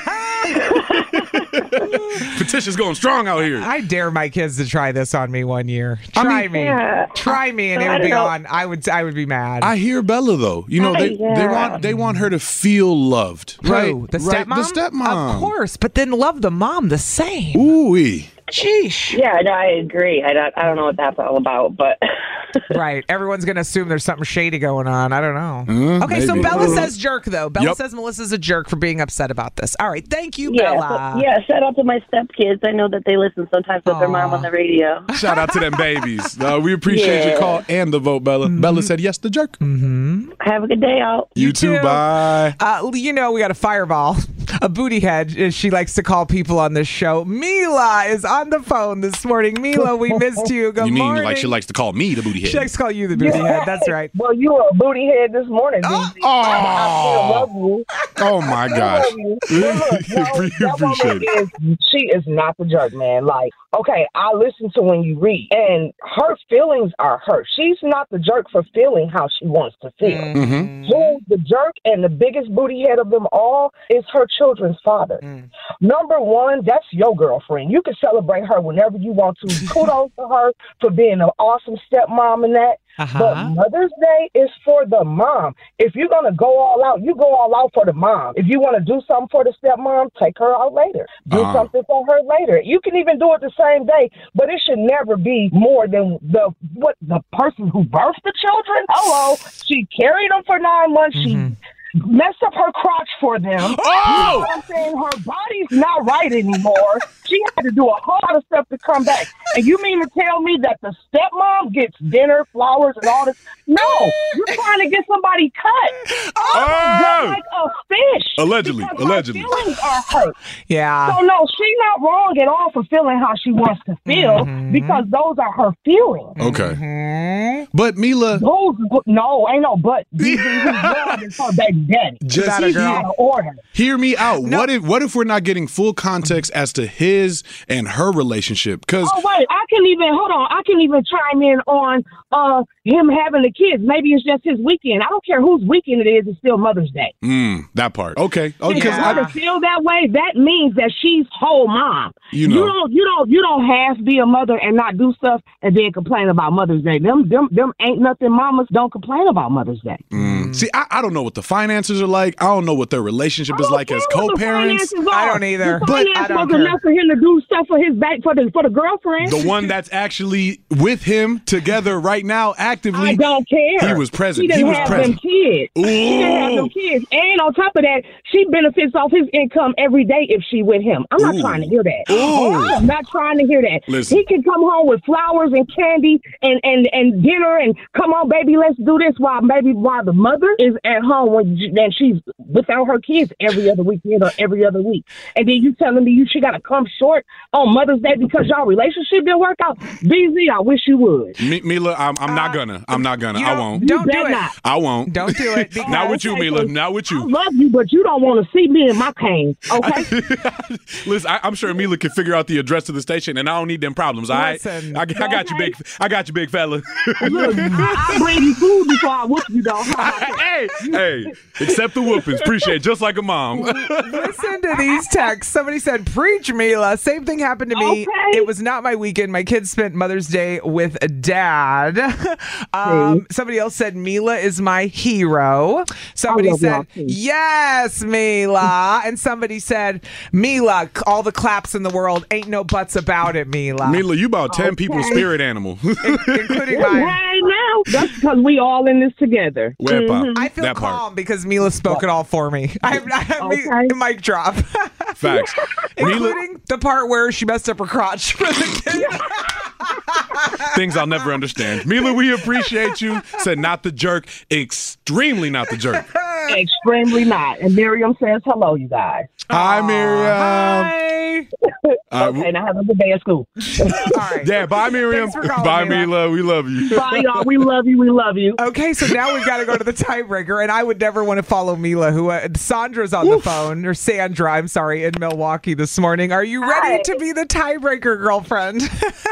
Petitious going strong out here.
I dare my kids to try this on me one year. Try I mean, me.
Yeah.
Try me and
so
it would be
know.
on. I would I would be mad.
I hear Bella though. You know, they,
yeah.
they want they want her to feel loved.
Who?
Right?
The
right?
stepmom?
The stepmom.
Of course, but then love the mom the same.
Ooh-wee.
Sheesh.
Yeah, no, I agree. I don't, I don't know what that's all about, but...
Right. Everyone's going to assume there's something shady going on. I don't know.
Uh,
okay,
maybe.
so Bella says jerk, though. Bella
Yep.
says Melissa's a jerk for being upset about this. All right. Thank you,
yeah,
Bella.
so, yeah, shout out to my stepkids. I know that they listen sometimes with Aww. their mom on the radio.
Shout out to them babies. Uh, we appreciate
yeah.
your call and the vote, Bella. Mm-hmm. Bella said yes to jerk.
Mm-hmm.
Have a good day, out.
You,
you
too.
too.
Bye.
Uh, you know, we got a fireball, a booty head, as she likes to call people on this show. Mila is on the phone this morning. Mila, we missed you. Good
you mean
morning.
like she likes to call me the booty head?
She likes to call you the booty head. That's right.
Well, you were a booty head this morning.
Oh,
oh. I love you.
Oh my gosh. Appreciate it.
Is, she is not the jerk, man. Like, okay, I listen to when you read, and her feelings are hurt. She's not the jerk for feeling how she wants to feel.
Mm-hmm.
Who the jerk and the biggest booty head of them all is her children's father. Mm. Number one, that's your girlfriend. You can celebrate her whenever you want to. Kudos to her for being an awesome stepmom and that.
Uh-huh.
But Mother's Day is for the mom. If you're going to go all out, you go all out for the mom. If you want to do something for the stepmom, take her out later. Do
uh-huh.
something for her later. You can even do it the same day, but it should never be more than the what the person who birthed the children. Hello, she carried them for nine months. Mm-hmm. She messed up her crotch for them.
Oh!
You know what I'm saying? Her body's not right anymore. She had to do a whole lot of stuff to come back. And you mean to tell me that the stepmom gets dinner, flowers, and all this? No, you're trying to get somebody cut.
Oh!
Just like a fish.
Allegedly,
because
allegedly.
Her feelings are hurt.
Yeah.
So no, she's not wrong at all for feeling how she wants to feel mm-hmm. because those are her feelings.
Okay.
Mm-hmm.
But Mila,
those no, ain't no but. These is her baby daddy.
Just
hear, out of order.
Hear me out.
No.
What if what if we're not getting full context as to his and her relationship? Because
oh wait, I can even hold on. I can even chime in on uh him having the kids. Maybe it's just his weekend. I don't care whose weekend it is. It's still Mother's Day.
Mm, that part. Okay.
Oh,
because
yeah. I feel that way. That means that she's whole mom.
You know.
You don't. You don't. You don't have to be a mother and not do stuff and then complain about Mother's Day. Them. Them. Them ain't nothing. Mamas don't complain about Mother's Day.
Mm. See, I, I don't know what the finances are like. I don't know what their relationship is like as co-parents.
I don't either.
The
but
finance
I don't
was enough for him to do stuff for his back for the for the girlfriend.
The one that's actually with him together right now, actively.
I don't care.
He was present.
She didn't
he was
have
present.
them kids.
Ooh.
She didn't have them kids. And on top of that, she benefits off his income every day if she with him. I'm not
Ooh.
trying to hear that.
Ooh.
I'm not trying to hear that.
Listen.
He can come home with flowers and candy and, and, and dinner and come on, baby, let's do this while maybe while the mother is at home when then she's without her kids every other weekend or every other week. And then you telling me you she got to come short on Mother's Day because y'all relationship didn't work out? B Z, I wish you would.
Me, Mila, I'm, I'm not gonna. I'm not gonna. I won't.
Don't
You
do
better
it.
not.
I won't.
Don't do it. because-
Not with you,
Okay,
Mila.
so
Not with
I
you.
love you, but you don't want to see me in my cane, okay?
Listen, I, I'm sure Mila can figure out the address to the station, and I don't need them problems. All right,
Listen.
I, I got you, big. I got you, big fella.
Look, I'll bring you food before I whoop you, though.
hey, hey, accept the whoopings. Appreciate it, just like a mom.
Listen to these texts. Somebody said, preach, Mila. Same thing happened to me.
Okay.
It was not my weekend. My kids spent Mother's Day with dad. um, somebody else said, Mila is my hero. Somebody
love y'all
said,
too.
yes, Mila. And somebody said, Mila, all the claps in the world. Ain't no buts about it, Mila.
Mila, you about ten
Okay.
people's spirit animal.
Including mine.
Right now, that's because we all in this together.
Wepa.
I feel
that
calm
part.
because Mila spoke it all for me. I have, I have me-
Okay.
mic drop.
Facts. Mila,
Including the part where she messed up her crotch for the kid.
things I'll never understand. Mila, we appreciate you. Said not the jerk. Extremely not the jerk.
Extremely not. And Miriam says hello, you guys.
Hi, Miriam.
Hi.
Uh,
Okay, now have a good day at school.
All right.
Yeah, bye, Miriam.
Thanks for calling,
Bye,
Mila.
Mila. We love you.
Bye, y'all. We love you. We love you.
Okay, so now we've got to go to the tiebreaker, and I would never want to follow Mila, who uh, Sandra's on the phone, or Sandra, I'm sorry, in Milwaukee this morning. Are you ready
Hi.
to be the tiebreaker, girlfriend?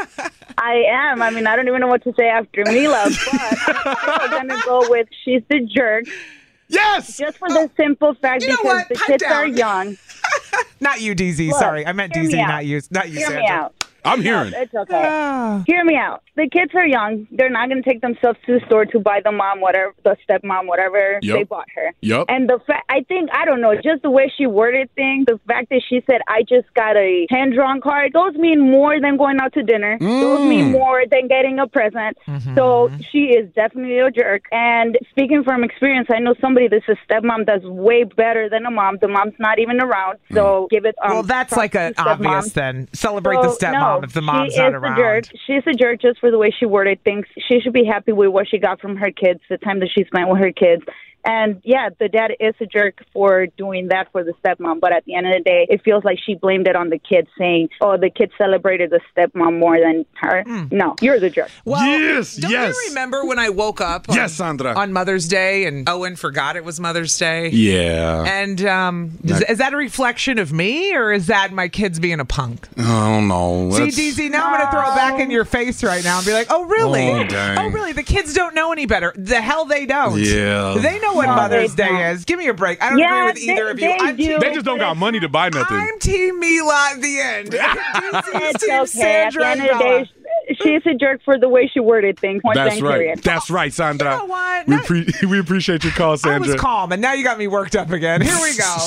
I am. I mean, I don't even know what to say after Mila, but I'm going to go with she's the jerk.
Yes.
Just for the simple fact
You know
because
what?
the
Pipe
kids
down.
are young.
Not you, D Z.
Look,
Sorry, I meant
hear
D Z,
me out.
not you. Not you,
Hear
Sandra.
me out.
I'm hearing.
No, it's okay.
Ah.
Hear me out. The kids are young. They're not going to take themselves to the store to buy the mom, whatever, the stepmom, whatever
Yep.
they bought her.
Yep.
And the fact, I think, I don't know, just the way she worded things, the fact that she said, I just got a hand-drawn card, those mean more than going out to dinner. Those
Mm.
mean more than getting a present.
Mm-hmm.
So she is definitely a jerk. And speaking from experience, I know somebody that's a stepmom that's way better than a mom. The mom's not even around. So give it um,
Well, that's like
props
an
to stepmoms.
obvious then. Celebrate the
So,
stepmom
no,
if the mom's
she
not
is
around.
A jerk. She's a jerk just for the way she worded things. She should be happy with what she got from her kids, the time that she spent with her kids. And yeah, the dad is a jerk for doing that for the stepmom. But at the end of the day, it feels like she blamed it on the kids, saying, oh, the kids celebrated the stepmom more than her. No, you're the jerk.
Well,
Yes,
don't
yes.
you remember when I woke up on,
Yes, Sandra.
on Mother's Day and Owen forgot it was Mother's Day?
Yeah.
And um, is, is that a reflection of me, or is that my kids being a punk?
Oh no.
See,
That's-
D Z, now I'm going to throw it back in your face right now and be like, oh, really?
Oh, dang.
Oh, really? The kids don't know any better. The hell they don't.
Yeah.
They know what
No,
Mother's
they
Day
don't.
is. Give me a break. I don't
Yeah,
agree with either
they-
of you.
they
I'm
do.
team,
They just don't got money to buy nothing.
I'm team Mila at the end. D Z's
It's
team
okay. At the
Sandra
end
and
of the
Bella.
day, she's a jerk for the way she worded things. Point
That's
blank
right.
period.
That's right, Sandra.
You know what?
We,
Not-
pre- we appreciate your call,
I
Sandra.
was calm, and now you got me worked up again. Here we go.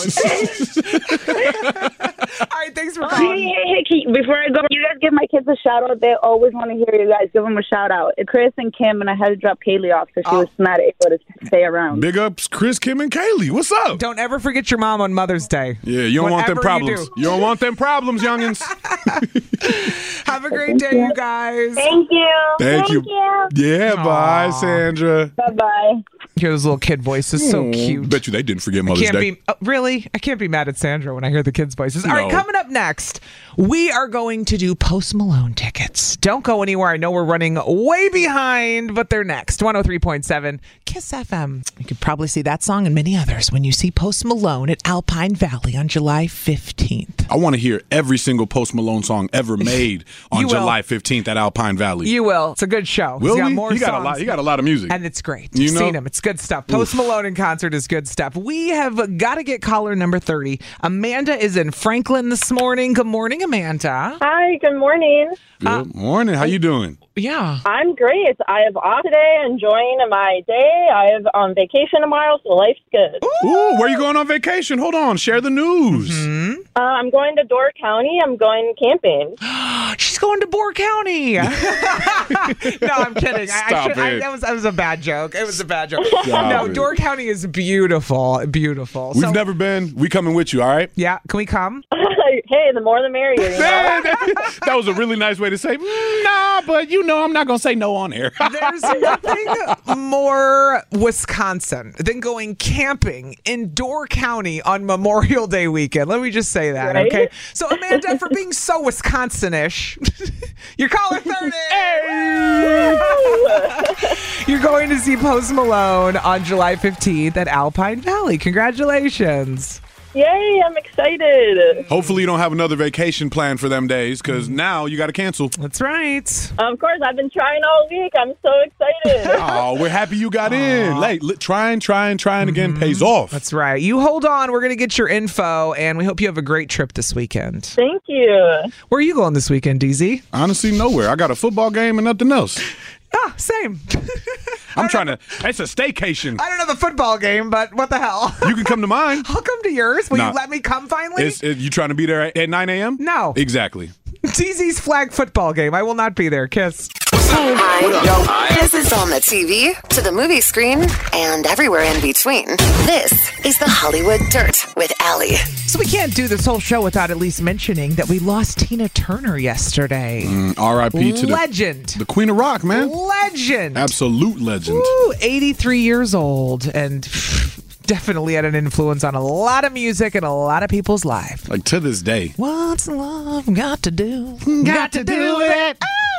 All right, thanks for
Hey,
calling.
hey, hey, Keith, before I go, you guys give my kids a shout out. They always want to hear you guys. Give them a shout out. It's Chris and Kim, and I had to drop Kaylee off because she was not able to stay around.
Big ups, Chris, Kim, and Kaylee. What's up?
Don't ever forget your mom on Mother's Day.
Yeah, you don't want them
Whatever you
problems.
do.
You, don't want them problems, youngins.
Have a great day, you guys.
Thank you.
Thank you. Yeah, bye,
Aw.
Sandra.
Bye bye.
Hear those little kid voices, so
Aw,
cute.
Bet you they didn't forget
I
Mother's
can't
Day.
be oh, really. I can't be mad at Sandra when I hear the kids' voices. All right,
No.
coming up next, we are going to do Post Malone tickets. Don't go anywhere. I know we're running way behind, but they're next. one oh three point seven Kiss F M. You could probably see that song and many others when you see Post Malone at Alpine Valley on July fifteenth.
I want to hear every single Post Malone song ever made on
You will.
July fifteenth at Alpine Valley.
You will. It's a good show.
Will
He's got
we?
more
he got
songs.
a lot. He got a lot of music.
And it's great.
You
You've
know?
seen him. It's good stuff. Post Malone in concert is good stuff. We have got to get caller number thirty. Amanda is in Franklin this morning. Good morning, Amanda.
Hi, good morning.
Good morning. How you doing?
Yeah.
I'm great. I have off today, enjoying my day. I have on vacation tomorrow, so life's good.
Ooh, where you going on vacation? Hold on. Share the news.
Mm-hmm.
Uh, I'm going to Door County. I'm going camping.
She's going to Boer County. No, I'm kidding. I, I
Stop
should, I,
it.
that was that was a bad joke. It was a bad joke.
Stop
no,
it.
Door County is beautiful, beautiful.
We've
So-
never been. We coming with you, all right?
Yeah, can we come?
Hey, the more the merrier. You know?
That was a really nice way to say, mm, nah, but you know I'm not going to say no on air.
There's nothing more Wisconsin than going camping in Door County on Memorial Day weekend. Let me just say that,
Right?
okay? So, Amanda, for being so Wisconsin-ish, you're calling thirty. You're going to see Post Malone on July fifteenth at Alpine Valley. Congratulations.
Yay, I'm excited.
Hopefully you don't have another vacation planned for them days because now you got to cancel.
That's right.
Of course, I've been trying all week. I'm so excited.
Oh, we're happy you got in. Like, li- trying, trying, trying again pays off.
That's right. You hold on. We're going to get your info, and we hope you have a great trip this weekend.
Thank you.
Where are you going this weekend, D Z?
Honestly, nowhere. I got a football game and nothing else.
Ah, same.
I'm trying to, it's a staycation.
I don't have a football game, but what the hell?
You can come to mine.
I'll come to yours. Will
Nah.
you let me come finally?
Is, is you trying to be there at, at nine a.m.?
No.
Exactly.
D Z's flag football game. I will not be there. Kiss.
Hi. This is on the T V, to the movie screen, and everywhere in between. This is the Hollywood Dirt with Allie.
So we can't do this whole show without at least mentioning that we lost Tina Turner yesterday.
Mm, R I P to the,
Legend.
the Queen of Rock, man.
Legend.
Absolute legend.
Woo, eighty-three years old and definitely had an influence on a lot of music and a lot of people's life.
Like to this day.
What's love got to do?
Got to do with it.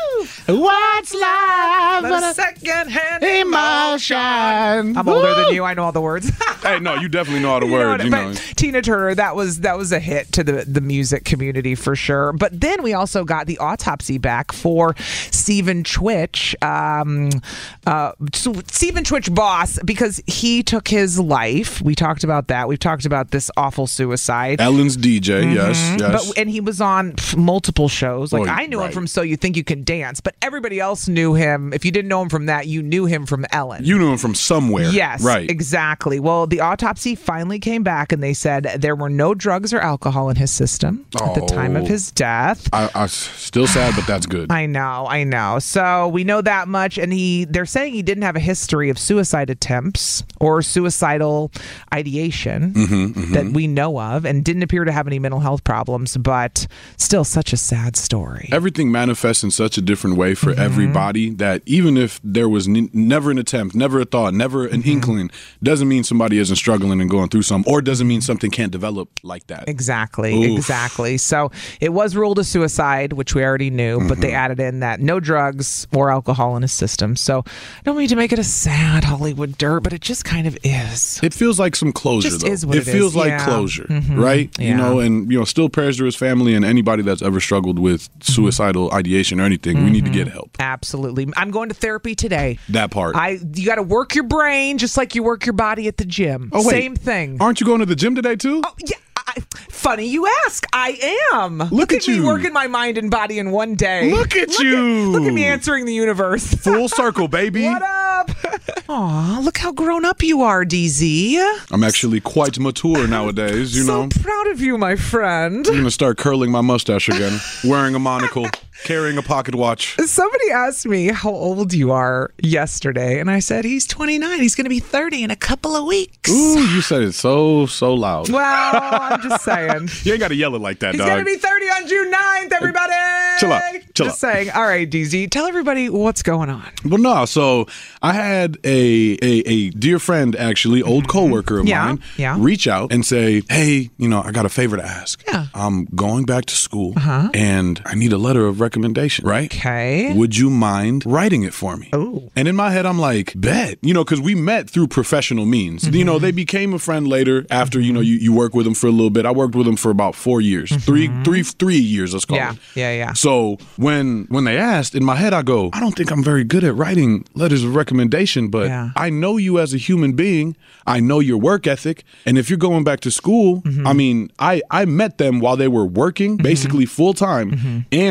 What's love
But a second-hand
emotion?
I'm older than you. I know all the words.
Hey, no, you definitely know all the
You know
words.
what-
You
but
know.
Tina Turner, that was that was a hit to the, the music community for sure. But then we also got the autopsy back for Stephen Twitch, um, uh, so Stephen Twitch boss, because he took his life. We talked about that. We've talked about this awful suicide.
Ellen's D J, yes, yes.
But, and he was on pff, multiple shows. Like
Oh,
I knew him
right.
from So You Think You Can Dance, but everybody else knew him. If you didn't know him from that, you knew him from Ellen.
You knew him from somewhere.
Yes,
Right.
exactly. Well, the autopsy finally came back and they said there were no drugs or alcohol in his system at the time of
Oh.
his death.
I, I still sad, but that's good.
I know, I know. So we know that much, and he they're saying he didn't have a history of suicide attempts or suicidal ideation
Mhm, mhm.
that we know of, and didn't appear to have any mental health problems, but still such a sad story.
Everything manifests in such a different way for
Mm-hmm.
everybody that even if there was n- never an attempt, never a thought, never an
Mm-hmm.
inkling, doesn't mean somebody isn't struggling and going through something, or doesn't mean something can't develop like that.
Exactly,
Oof.
exactly. So it was ruled a suicide, which we already knew, but
Mm-hmm.
they added in that no drugs or alcohol in his system. So I don't mean to make it a sad Hollywood dirt, but it just kind of is.
It feels like some closure,
Just
though.
is what it
feels
is,
like
yeah.
closure,
Mhm.
right? You
Yeah.
know, and you know, still prayers to his family and anybody that's ever struggled with suicidal ideation or anything. We need to get help.
Absolutely. I'm going to therapy today.
That part.
I you got to work your brain just like you work your body at the gym.
Oh, wait.
Same thing.
Aren't you going to the gym today too?
Oh, yeah. I, funny you ask. I am.
Look at
me
you.
working my mind and body in one day.
Look at you.
Look at me answering the universe.
Full circle, baby.
What up? Aw, look how grown up you are, D Z.
I'm actually quite mature nowadays, you
so
know.
proud of you, my friend.
I'm going to start curling my mustache again, wearing a monocle, carrying a pocket watch.
Somebody asked me how old you are yesterday, and I said he's twenty-nine. He's going to be thirty in a couple of weeks.
Ooh, you said it so, so loud.
Well, I'm just saying.
You ain't got to yell it like that,
He's
dog.
going to be thirty on June ninth, everybody.
Chill out. Chill
just
out.
saying. All right, D Z, tell everybody what's going on.
Well, no. So I had a a, a dear friend, actually, old coworker of
Yeah,
mine,
yeah.
reach out and say, "Hey, you know, I got a favor to ask.
Yeah.
I'm going back to school,
Uh-huh.
and I need a letter of recommendation. Right?
Okay.
Would you mind writing it for me?"
Oh.
And in my head, I'm like, "Bet." You know, because we met through professional means. You know, they became a friend later after you know you, you work with them for a little bit. I worked with them for about four years, three three three years. Let's call
Yeah,
it.
yeah, yeah.
So when when they asked, in my head I go, I don't think I'm very good at writing letters of recommendation, but
Yeah.
I know you as a human being. I know your work ethic, and if you're going back to school,
Mm-hmm.
I mean, I I met them while they were working, basically full time,
Mm-hmm.
and going to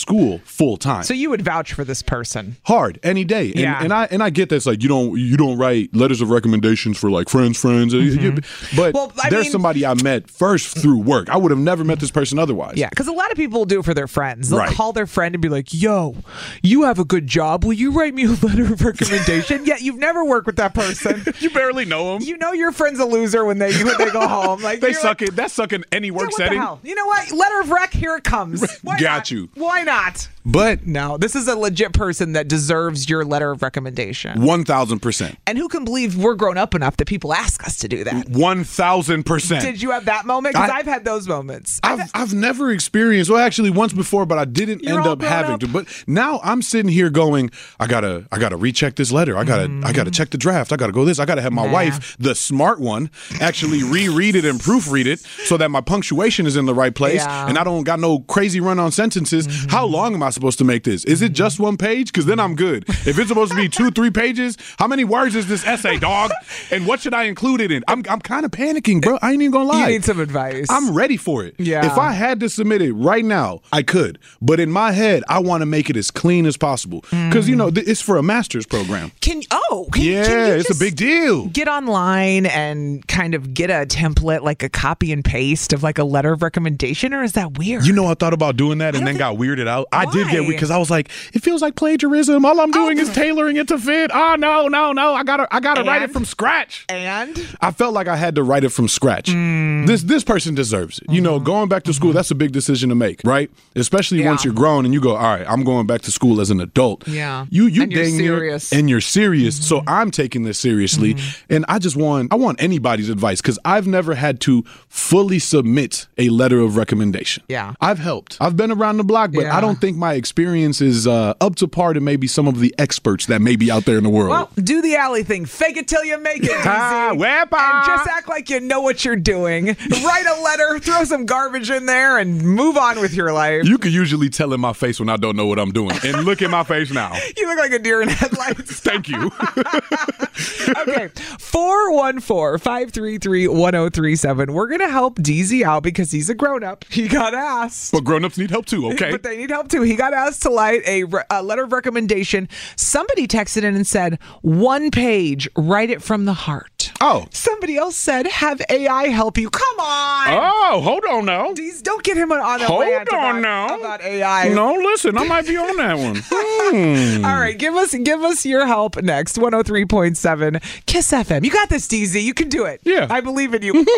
school full time.
So you would vouch for this person.
Hard any day. And,
Yeah.
and I and I get this, like you don't you don't write letters of recommendations for like friends, friends.
Mm-hmm.
But
Well, I
there's
mean-
somebody I met first through work. I would have never met this person otherwise.
Yeah, because a lot of people will do it for their friends. They'll
Right.
call their friend and be like, yo, you have a good job. Will you write me a letter of recommendation? Yet you've never worked with that person.
You barely know them.
You know your friend's a loser when they when they go home. Like
They
you're
suck
like,
it. That's sucking any work
what
setting.
the hell? You know what? Letter of rec, here it comes. Why
Got
not?
you.
Why not?
But
No, this is a legit person that deserves your letter of recommendation.
one thousand percent.
And who can believe we're grown up enough that people ask us to do that?
one thousand percent.
Did you have that moment? Because
I-
I've had those moments.
I've I've never experienced, well, actually once before, but I didn't
You're
end
all
up
grown
having
up.
to. But now I'm sitting here going, I gotta I gotta recheck this letter. I gotta I gotta check the draft. I gotta go this. I gotta have my
Nah.
wife, the smart one, actually reread it and proofread it so that my punctuation is in the right place
Yeah.
and I don't got no crazy run on sentences. How long am I supposed to make this? Is it just one page? Because then I'm good. If it's supposed to be two, three pages, how many words is this essay, dog? And what should I include it in? I'm I'm kind of panicking, bro. I ain't even gonna lie.
You need some advice.
I'm ready for it.
Yeah.
If I had to submit it right now, I could. But in my head, I want to make it as clean as possible. Because, you know, th- it's for a master's program.
Can oh can,
Yeah,
can you
it's a
just
big deal.
Get online and kind of get a template, like a copy and paste of like a letter of recommendation, or is that weird?
You know, I thought about doing that and then got weirded out. I did get
Why?
weird because I was like, it feels like plagiarism. All I'm doing is tailoring it to fit. Oh, no, no, no. I gotta, I gotta write it
And?
from scratch.
And
I felt like I had to write it from scratch.
Mm.
This this person deserves it. You know, going back to school, that's a big decision to make, right? Especially
Mm-hmm. Yeah.
once you're grown and you go, all right, I'm going back to school as an adult.
Yeah.
You you
And you're
dang near-
serious. Mm-hmm.
and you're serious. So I'm taking this seriously, and I just want I want anybody's advice because I've never had to fully submit a letter of recommendation.
Yeah.
I've helped. I've been around the block, but
Yeah.
I don't think my experience is uh, up to par to maybe some of the experts that may be out there in the world.
well, do the alley thing. Fake it till you make it,
Ah,
D Z.
wepa.
And just act like you know what you're doing. Write a letter, throw some garbage in there, and move on with your life.
You can usually tell in my face when I don't know what I'm doing. And look at my face now.
You look like a deer in headlights.
Thank you.
Okay, four one four, five three three, one oh three seven. We're going to help D Z out because he's a grown-up. He got asked.
But grown-ups need help too, okay?
But they need help too. He got asked to write a, re- a letter of recommendation. Somebody texted in and said, one page, write it from the heart.
Oh.
Somebody else said, have A I help you. Come on.
Oh, hold on now.
These, don't get him on a
Hold
rant
on
about,
now.
about A I.
No, listen, I might be on that one. Hmm.
All right, give us give us your help next. one oh three point seven Kiss F M. You got this, D Z. You can do it.
Yeah.
I believe in you.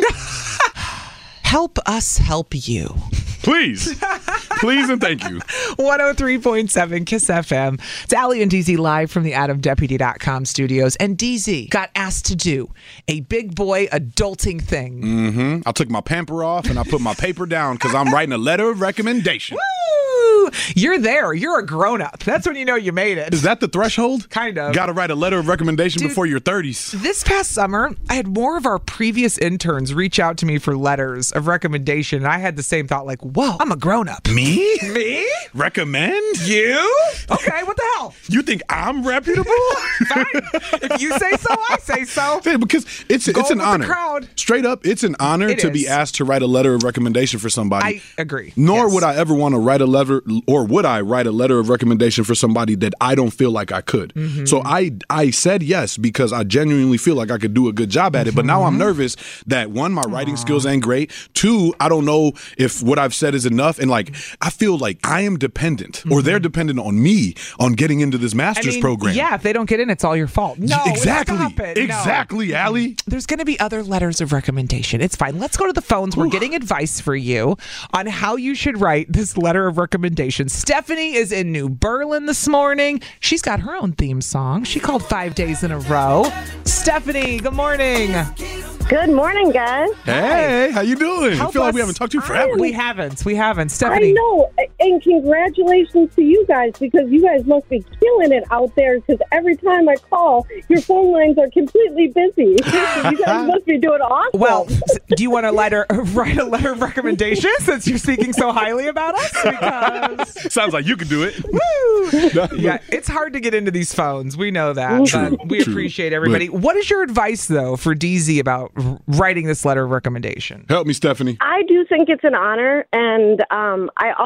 Help us help you.
Please. Please and thank you.
one oh three point seven Kiss F M. It's Allie and D Z live from the adam deputy dot com studios. And D Z got asked to do a big boy adulting thing.
Mm-hmm. I took my pamper off and I put my paper down because I'm writing a letter of recommendation.
Woo! You're there. You're a grown up. That's when you know you made it.
Is that the threshold?
Kind of.
Got to write a letter of recommendation
Dude,
before your thirties.
This past summer, I had more of our previous interns reach out to me for letters of recommendation. And I had the same thought, like, whoa, I'm a grown up.
Me?
Me?
Recommend?
You? Okay, what the hell?
You think I'm reputable?
Fine. If you say so, I say so.
Yeah, because it's it's
Going
an
with the
honor.
crowd.
Straight up, it's an honor
It
to
is.
be asked to write a letter of recommendation for somebody.
I agree.
Nor
Yes.
would I ever want to write a letter, or would I write a letter of recommendation for somebody that I don't feel like I could.
Mm-hmm.
So I I said yes because I genuinely feel like I could do a good job at it. But now
Mm-hmm.
I'm nervous that one, my writing skills ain't great. Two, I don't know if what I've said is enough. And like, I feel like I am dependent, or they're dependent on me on getting into this
Mm-hmm. I
master's
mean,
program.
yeah, if they don't get in, it's all your fault. No,
exactly.
stop it. No.
Exactly, Allie.
There's going to be other letters of recommendation. It's fine. Let's go to the phones. We're getting advice for you on how you should write this letter of recommendation. Stephanie is in New Berlin this morning. She's got her own theme song. She called five days in a row. Stephanie, good morning.
Good morning, guys.
Hey, how you doing? I
Help
feel like
us.
we haven't talked to you forever.
We haven't. We haven't. Stephanie.
I know, and congratulations to you guys because you guys must be killing it out there. Because every time I call, your phone lines are completely busy. You guys must be doing awesome.
Well, s- do you want to letter, write a letter of recommendation since you're speaking so highly about us? Because
Sounds like you could do it.
Woo! Yeah, it's hard to get into these phones. We know that.
True,
but we
true.
appreciate everybody.
But-
What is your advice, though, for D Z about r- writing this letter of recommendation?
Help me, Stephanie.
I do think it's an honor, and um, I also think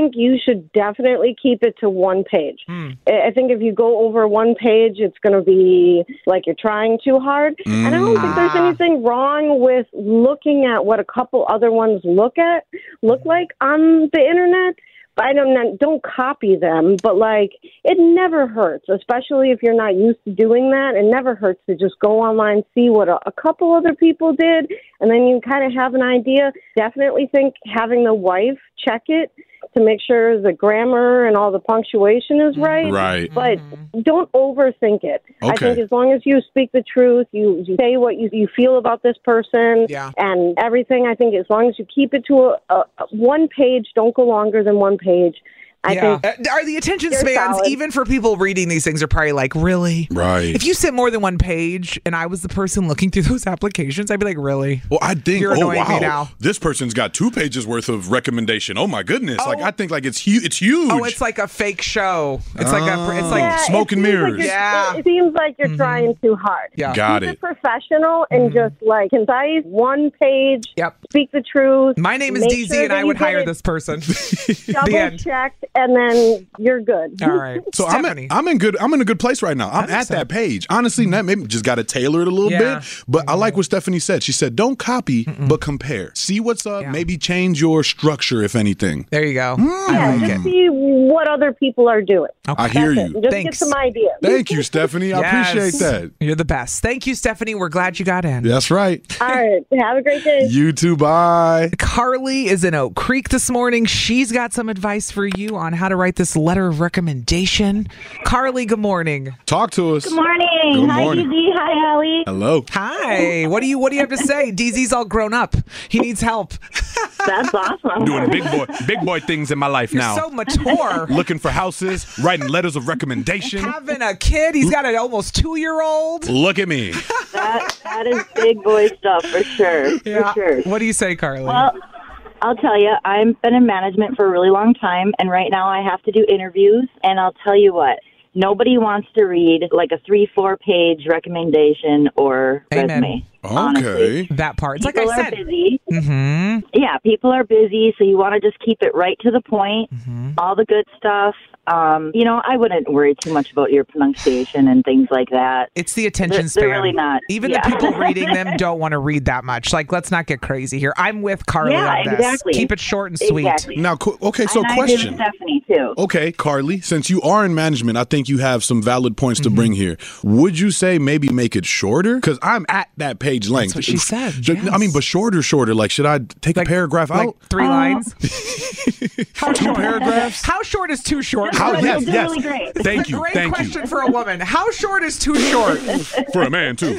think you should definitely keep it to one page.
Mm.
I I think if you go over one page, it's going to be like you're trying too hard.
Mm.
And I don't think there's anything wrong with looking at what a couple other ones look at look like on the internet. But I don't don't copy them, but like it never hurts, especially if you're not used to doing that. It never hurts to just go online, see what a, a couple other people did, and then you kind of have an idea. Definitely think having the wife check it to make sure the grammar and all the punctuation is right.
Right.
But don't overthink it. I
Okay.
think as long as you speak the truth, you, you say what you, you feel about this person
Yeah.
and everything, I think as long as you keep it to a, a, a one page, don't go longer than one page. I
yeah.
think
Uh, Are the attention
you're
spans,
solid.
even for people reading these things, are probably like, really?
Right.
If you sent more than one page and I was the person looking through those applications, I'd be like, really?
Well, I think,
You're
oh,
annoying
wow,
me now.
this person's got two pages worth of recommendation. Oh, my goodness. Like, I think, like, it's huge. It's huge.
Oh, it's like a fake show. It's like a, it's like
Yeah, it
smoke and
seems like
mirrors.
you're-
Yeah.
It seems like you're trying too hard.
Yeah.
Got
Keep
it.
it professional and just like concise, one page,
Yep.
speak the truth.
My name is
make
D Z
sure
and
that
I
you
would
get
hire
it
this person. The
double
end.
checked, and then you're good.
All right.
So I'm
Stephanie.
in, I'm in good I'm in a good place right now. I'm
think
at
so.
that page. Honestly, that maybe just got to tailor it a little
Yeah.
bit. But I like what Stephanie said. She said, "Don't copy, but compare. See what's up.
Yeah.
Maybe change your structure, if anything."
There you go.
Mm.
Yeah,
I like
just
it.
see what other people are doing.
I hear
That's
you.
it. Just
Thanks.
get some ideas.
Thank you, Stephanie. I
Yes.
appreciate that.
You're the best. Thank you, Stephanie. We're glad you got in.
That's right.
All right. Have a great day.
You too. Bye.
Carly is in Oak Creek this morning. She's got some advice for you on how to write this letter of recommendation. Carly, good morning.
Talk to us.
Good morning.
Good
Hi,
morning.
D Z. Hi, Allie.
Hello.
Hi. What do you What do you have to say? D Z's all grown up. He needs help.
That's awesome.
Doing big boy big boy things in my life
You're
now.
so mature.
Looking for houses, writing letters of recommendation.
Having a kid. He's got an almost two year old.
Look at me.
That that is big boy stuff for sure.
Yeah.
For sure.
What do you say, Carly?
Well, I'll tell you, I've been in management for a really long time, and right now I have to do interviews, and I'll tell you what. Nobody wants to read like a three, four page recommendation or
Amen.
resume. Honestly.
Okay.
that part. It's
People
like I
are
said.
busy.
Mm-hmm.
Yeah, people are busy, so you want to just keep it right to the point.
Mm-hmm.
All the good stuff. Um, you know, I wouldn't worry too much about your pronunciation and things like that.
It's the attention
They're-
span.
they're really not.
Even
Yeah.
the people reading them don't want to read that much. Like, let's not get crazy here. I'm with Carly
Yeah,
on this.
exactly.
Keep it short and sweet.
Exactly.
Now, co- okay, so
and I agree with
question.
Stephanie too.
Okay, Carly, since you are in management, I think you have some valid points
Mm-hmm.
to bring here. Would you say maybe make it shorter? Because I'm at that page length.
what she said,
Should- I mean,
yes.
but shorter, shorter. Like, should I take a paragraph
Like
out?
three lines? How
Two
short?
paragraphs?
How short is too short?
How?
You'll
Yes,
do
yes.
really great.
Thank you,
Great
thank
question
you.
for a woman. How short is too short?
For a man too.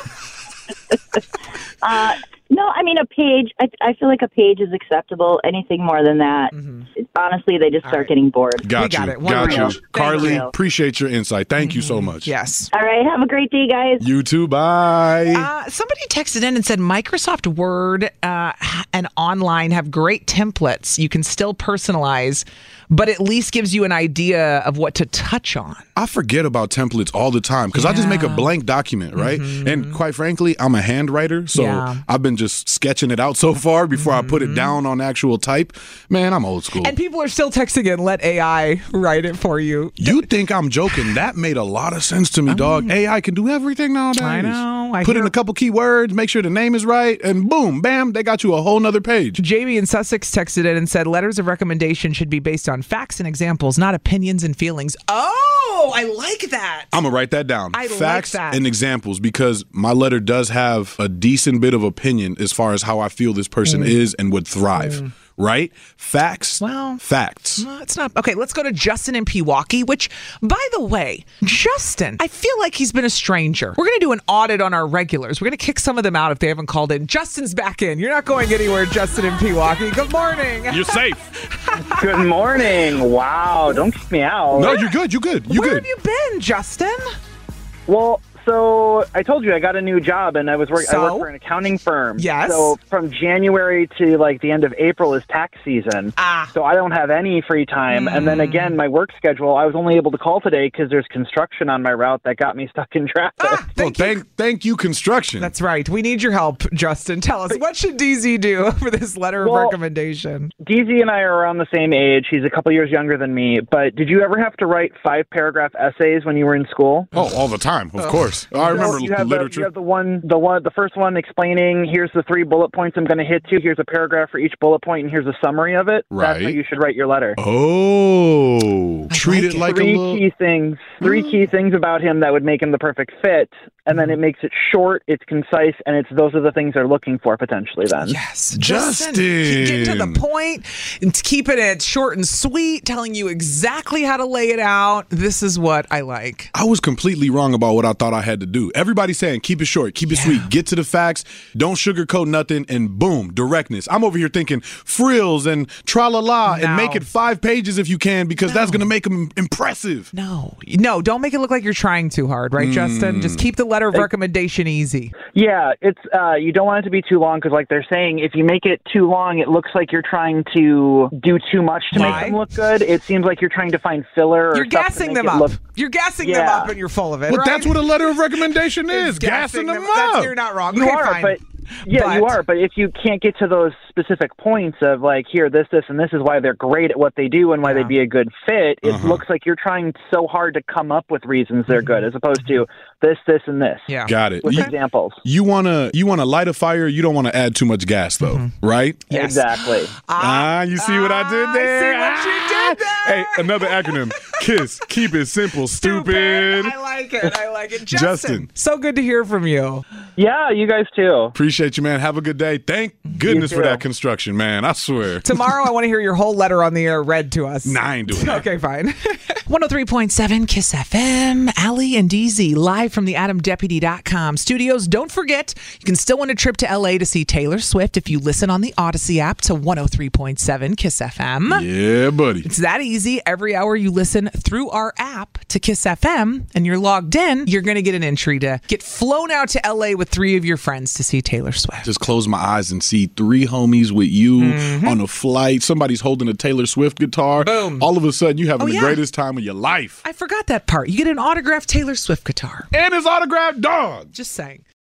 Uh, no, I mean a page. I, I feel like a page is acceptable. Anything more than that, honestly, they just start getting bored.
Got
got
you.
it. One
Got
reel.
you.
Thank
Carly,
you.
appreciate your insight. Thank you so much.
Yes.
All right, have a great day, guys.
You too. Bye.
Uh, somebody texted in and said Microsoft Word uh, and online have great templates. You can still personalize, but at least gives you an idea of what to touch on.
I forget about templates all the time because I just make a blank document, right? And quite frankly, I'm a handwriter, so
Yeah.
I've been just sketching it out so far before I put it down on actual type. Man, I'm old school.
And people are still texting in, let A I write it for you.
You think I'm joking? That made a lot of sense to me, dog. A I can do everything nowadays.
I know. I
Put in
hear-
a couple keywords, make sure the name is right, and boom, bam, they got you a whole nother page.
Jamie in Sussex texted in and said letters of recommendation should be based on facts and examples, not opinions and feelings. Oh, I like that.
I'm gonna write that down.
I like
Facts
that.
and examples, because my letter does have a decent bit of opinion as far as how I feel this person is and would thrive. Right? Facts.
Well,
facts.
Uh, it's not. Okay, let's go to Justin in Pewaukee, which, by the way, Justin, I feel like he's been a stranger. We're going to do an audit on our regulars. We're going to kick some of them out if they haven't called in. Justin's back in. You're not going anywhere, Justin in Pewaukee. Good morning.
You're safe.
Good morning. Wow, don't kick me out.
No, you're good. You're good. You're
Where
good.
have you been, Justin?
Well, so I told you I got a new job, and I was work.
So?
I work for an accounting firm.
Yes.
So from January to like the end of April is tax season.
Ah.
So I don't have any free time.
Mm.
And then again, my work schedule, I was only able to call today because there's construction on my route that got me stuck in traffic.
Ah, thank
well,
you.
thank, thank you, construction.
That's right. We need your help, Justin. Tell us, what should D Z do for this letter
Well,
of recommendation?
D Z and I are around the same age. He's a couple years younger than me. But did you ever have to write five paragraph essays when you were in school?
Oh, all the time, of course. I remember
you have
literature.
The, you have the one, the one, the first one explaining. Here's the three bullet points I'm going to hit to. Here's a paragraph for each bullet point, and here's a summary of it.
Right.
That's how you should write your letter.
Oh, treat
like
it
it.
like
three
a little.
key things. Three key things about him that would make him the perfect fit, and then it makes it short, it's concise, and it's those are the things they're looking for potentially. Then
Yes,
Justin.
Get to the point and keeping it short and sweet, telling you exactly how to lay it out. This is what I like.
I was completely wrong about what I thought I had to do. Everybody's saying keep it short, keep it
Yeah.
sweet, get to the facts, don't sugarcoat nothing, and boom, directness. I'm over here thinking frills and tra-la-la
No.
and make it five pages if you can because that's going to make them impressive.
No, no, don't make it look like you're trying too hard, right, Justin? Just keep the letter of recommendation easy.
yeah, it's uh, you don't want it to be too long because, like they're saying, if you make it too long, it looks like you're trying to do too much to
Right.
make them look good. It seems like you're trying to find filler. Or
You're
stuff to
gassing
make
them
it
up.
look-
You're gassing them
Yeah.
up, and you're full of it.
Well,
right?
that's what a letter of recommendation is,
It's
gassing them
That's,
up.
you're not wrong.
You
okay,
are,
fine.
but yeah, you
But-
are. But if you can't get to those specific points of like, here, this, this, and this is why they're great at what they do and why
Yeah.
they'd be a good fit, it
Uh-huh.
looks like you're trying so hard to come up with reasons they're good, as opposed to this, this, and this.
Yeah.
Got it.
With
You,
examples.
you wanna you wanna light a fire. You don't want to add too much gas, though, right?
Yes.
Exactly.
Ah, you see what I did there?
I see what you did there.
Hey, another acronym. KISS. Keep it simple, stupid.
I like it. I like it. Justin,
Justin.
so good to hear from you.
Yeah, you guys too.
Appreciate you, man. Have a good day. Thank goodness
You
for
too.
that construction, man. I swear.
Tomorrow, I want to hear your whole letter on the air read to us.
Nah, I ain't doing that.
Okay, fine. one oh three point seven KISS F M. Allie and D Z live from the adam deputy dot com studios. Don't forget, you can still win a trip to L A to see Taylor Swift if you listen on the Odyssey app to one oh three point seven KISS F M.
Yeah, buddy.
It's that easy. Every hour you listen through our app to KISS F M and you're logged in, you're going to get an entry to get flown out to L A with three of your friends to see Taylor Swift.
Just close my eyes and see three homies with you on a flight. Somebody's holding a Taylor Swift guitar.
Boom.
All of a sudden, you're having
Oh,
the
yeah.
greatest time of your life.
I forgot that part. You get an autographed Taylor Swift guitar.
And his autographed dog.
Just saying.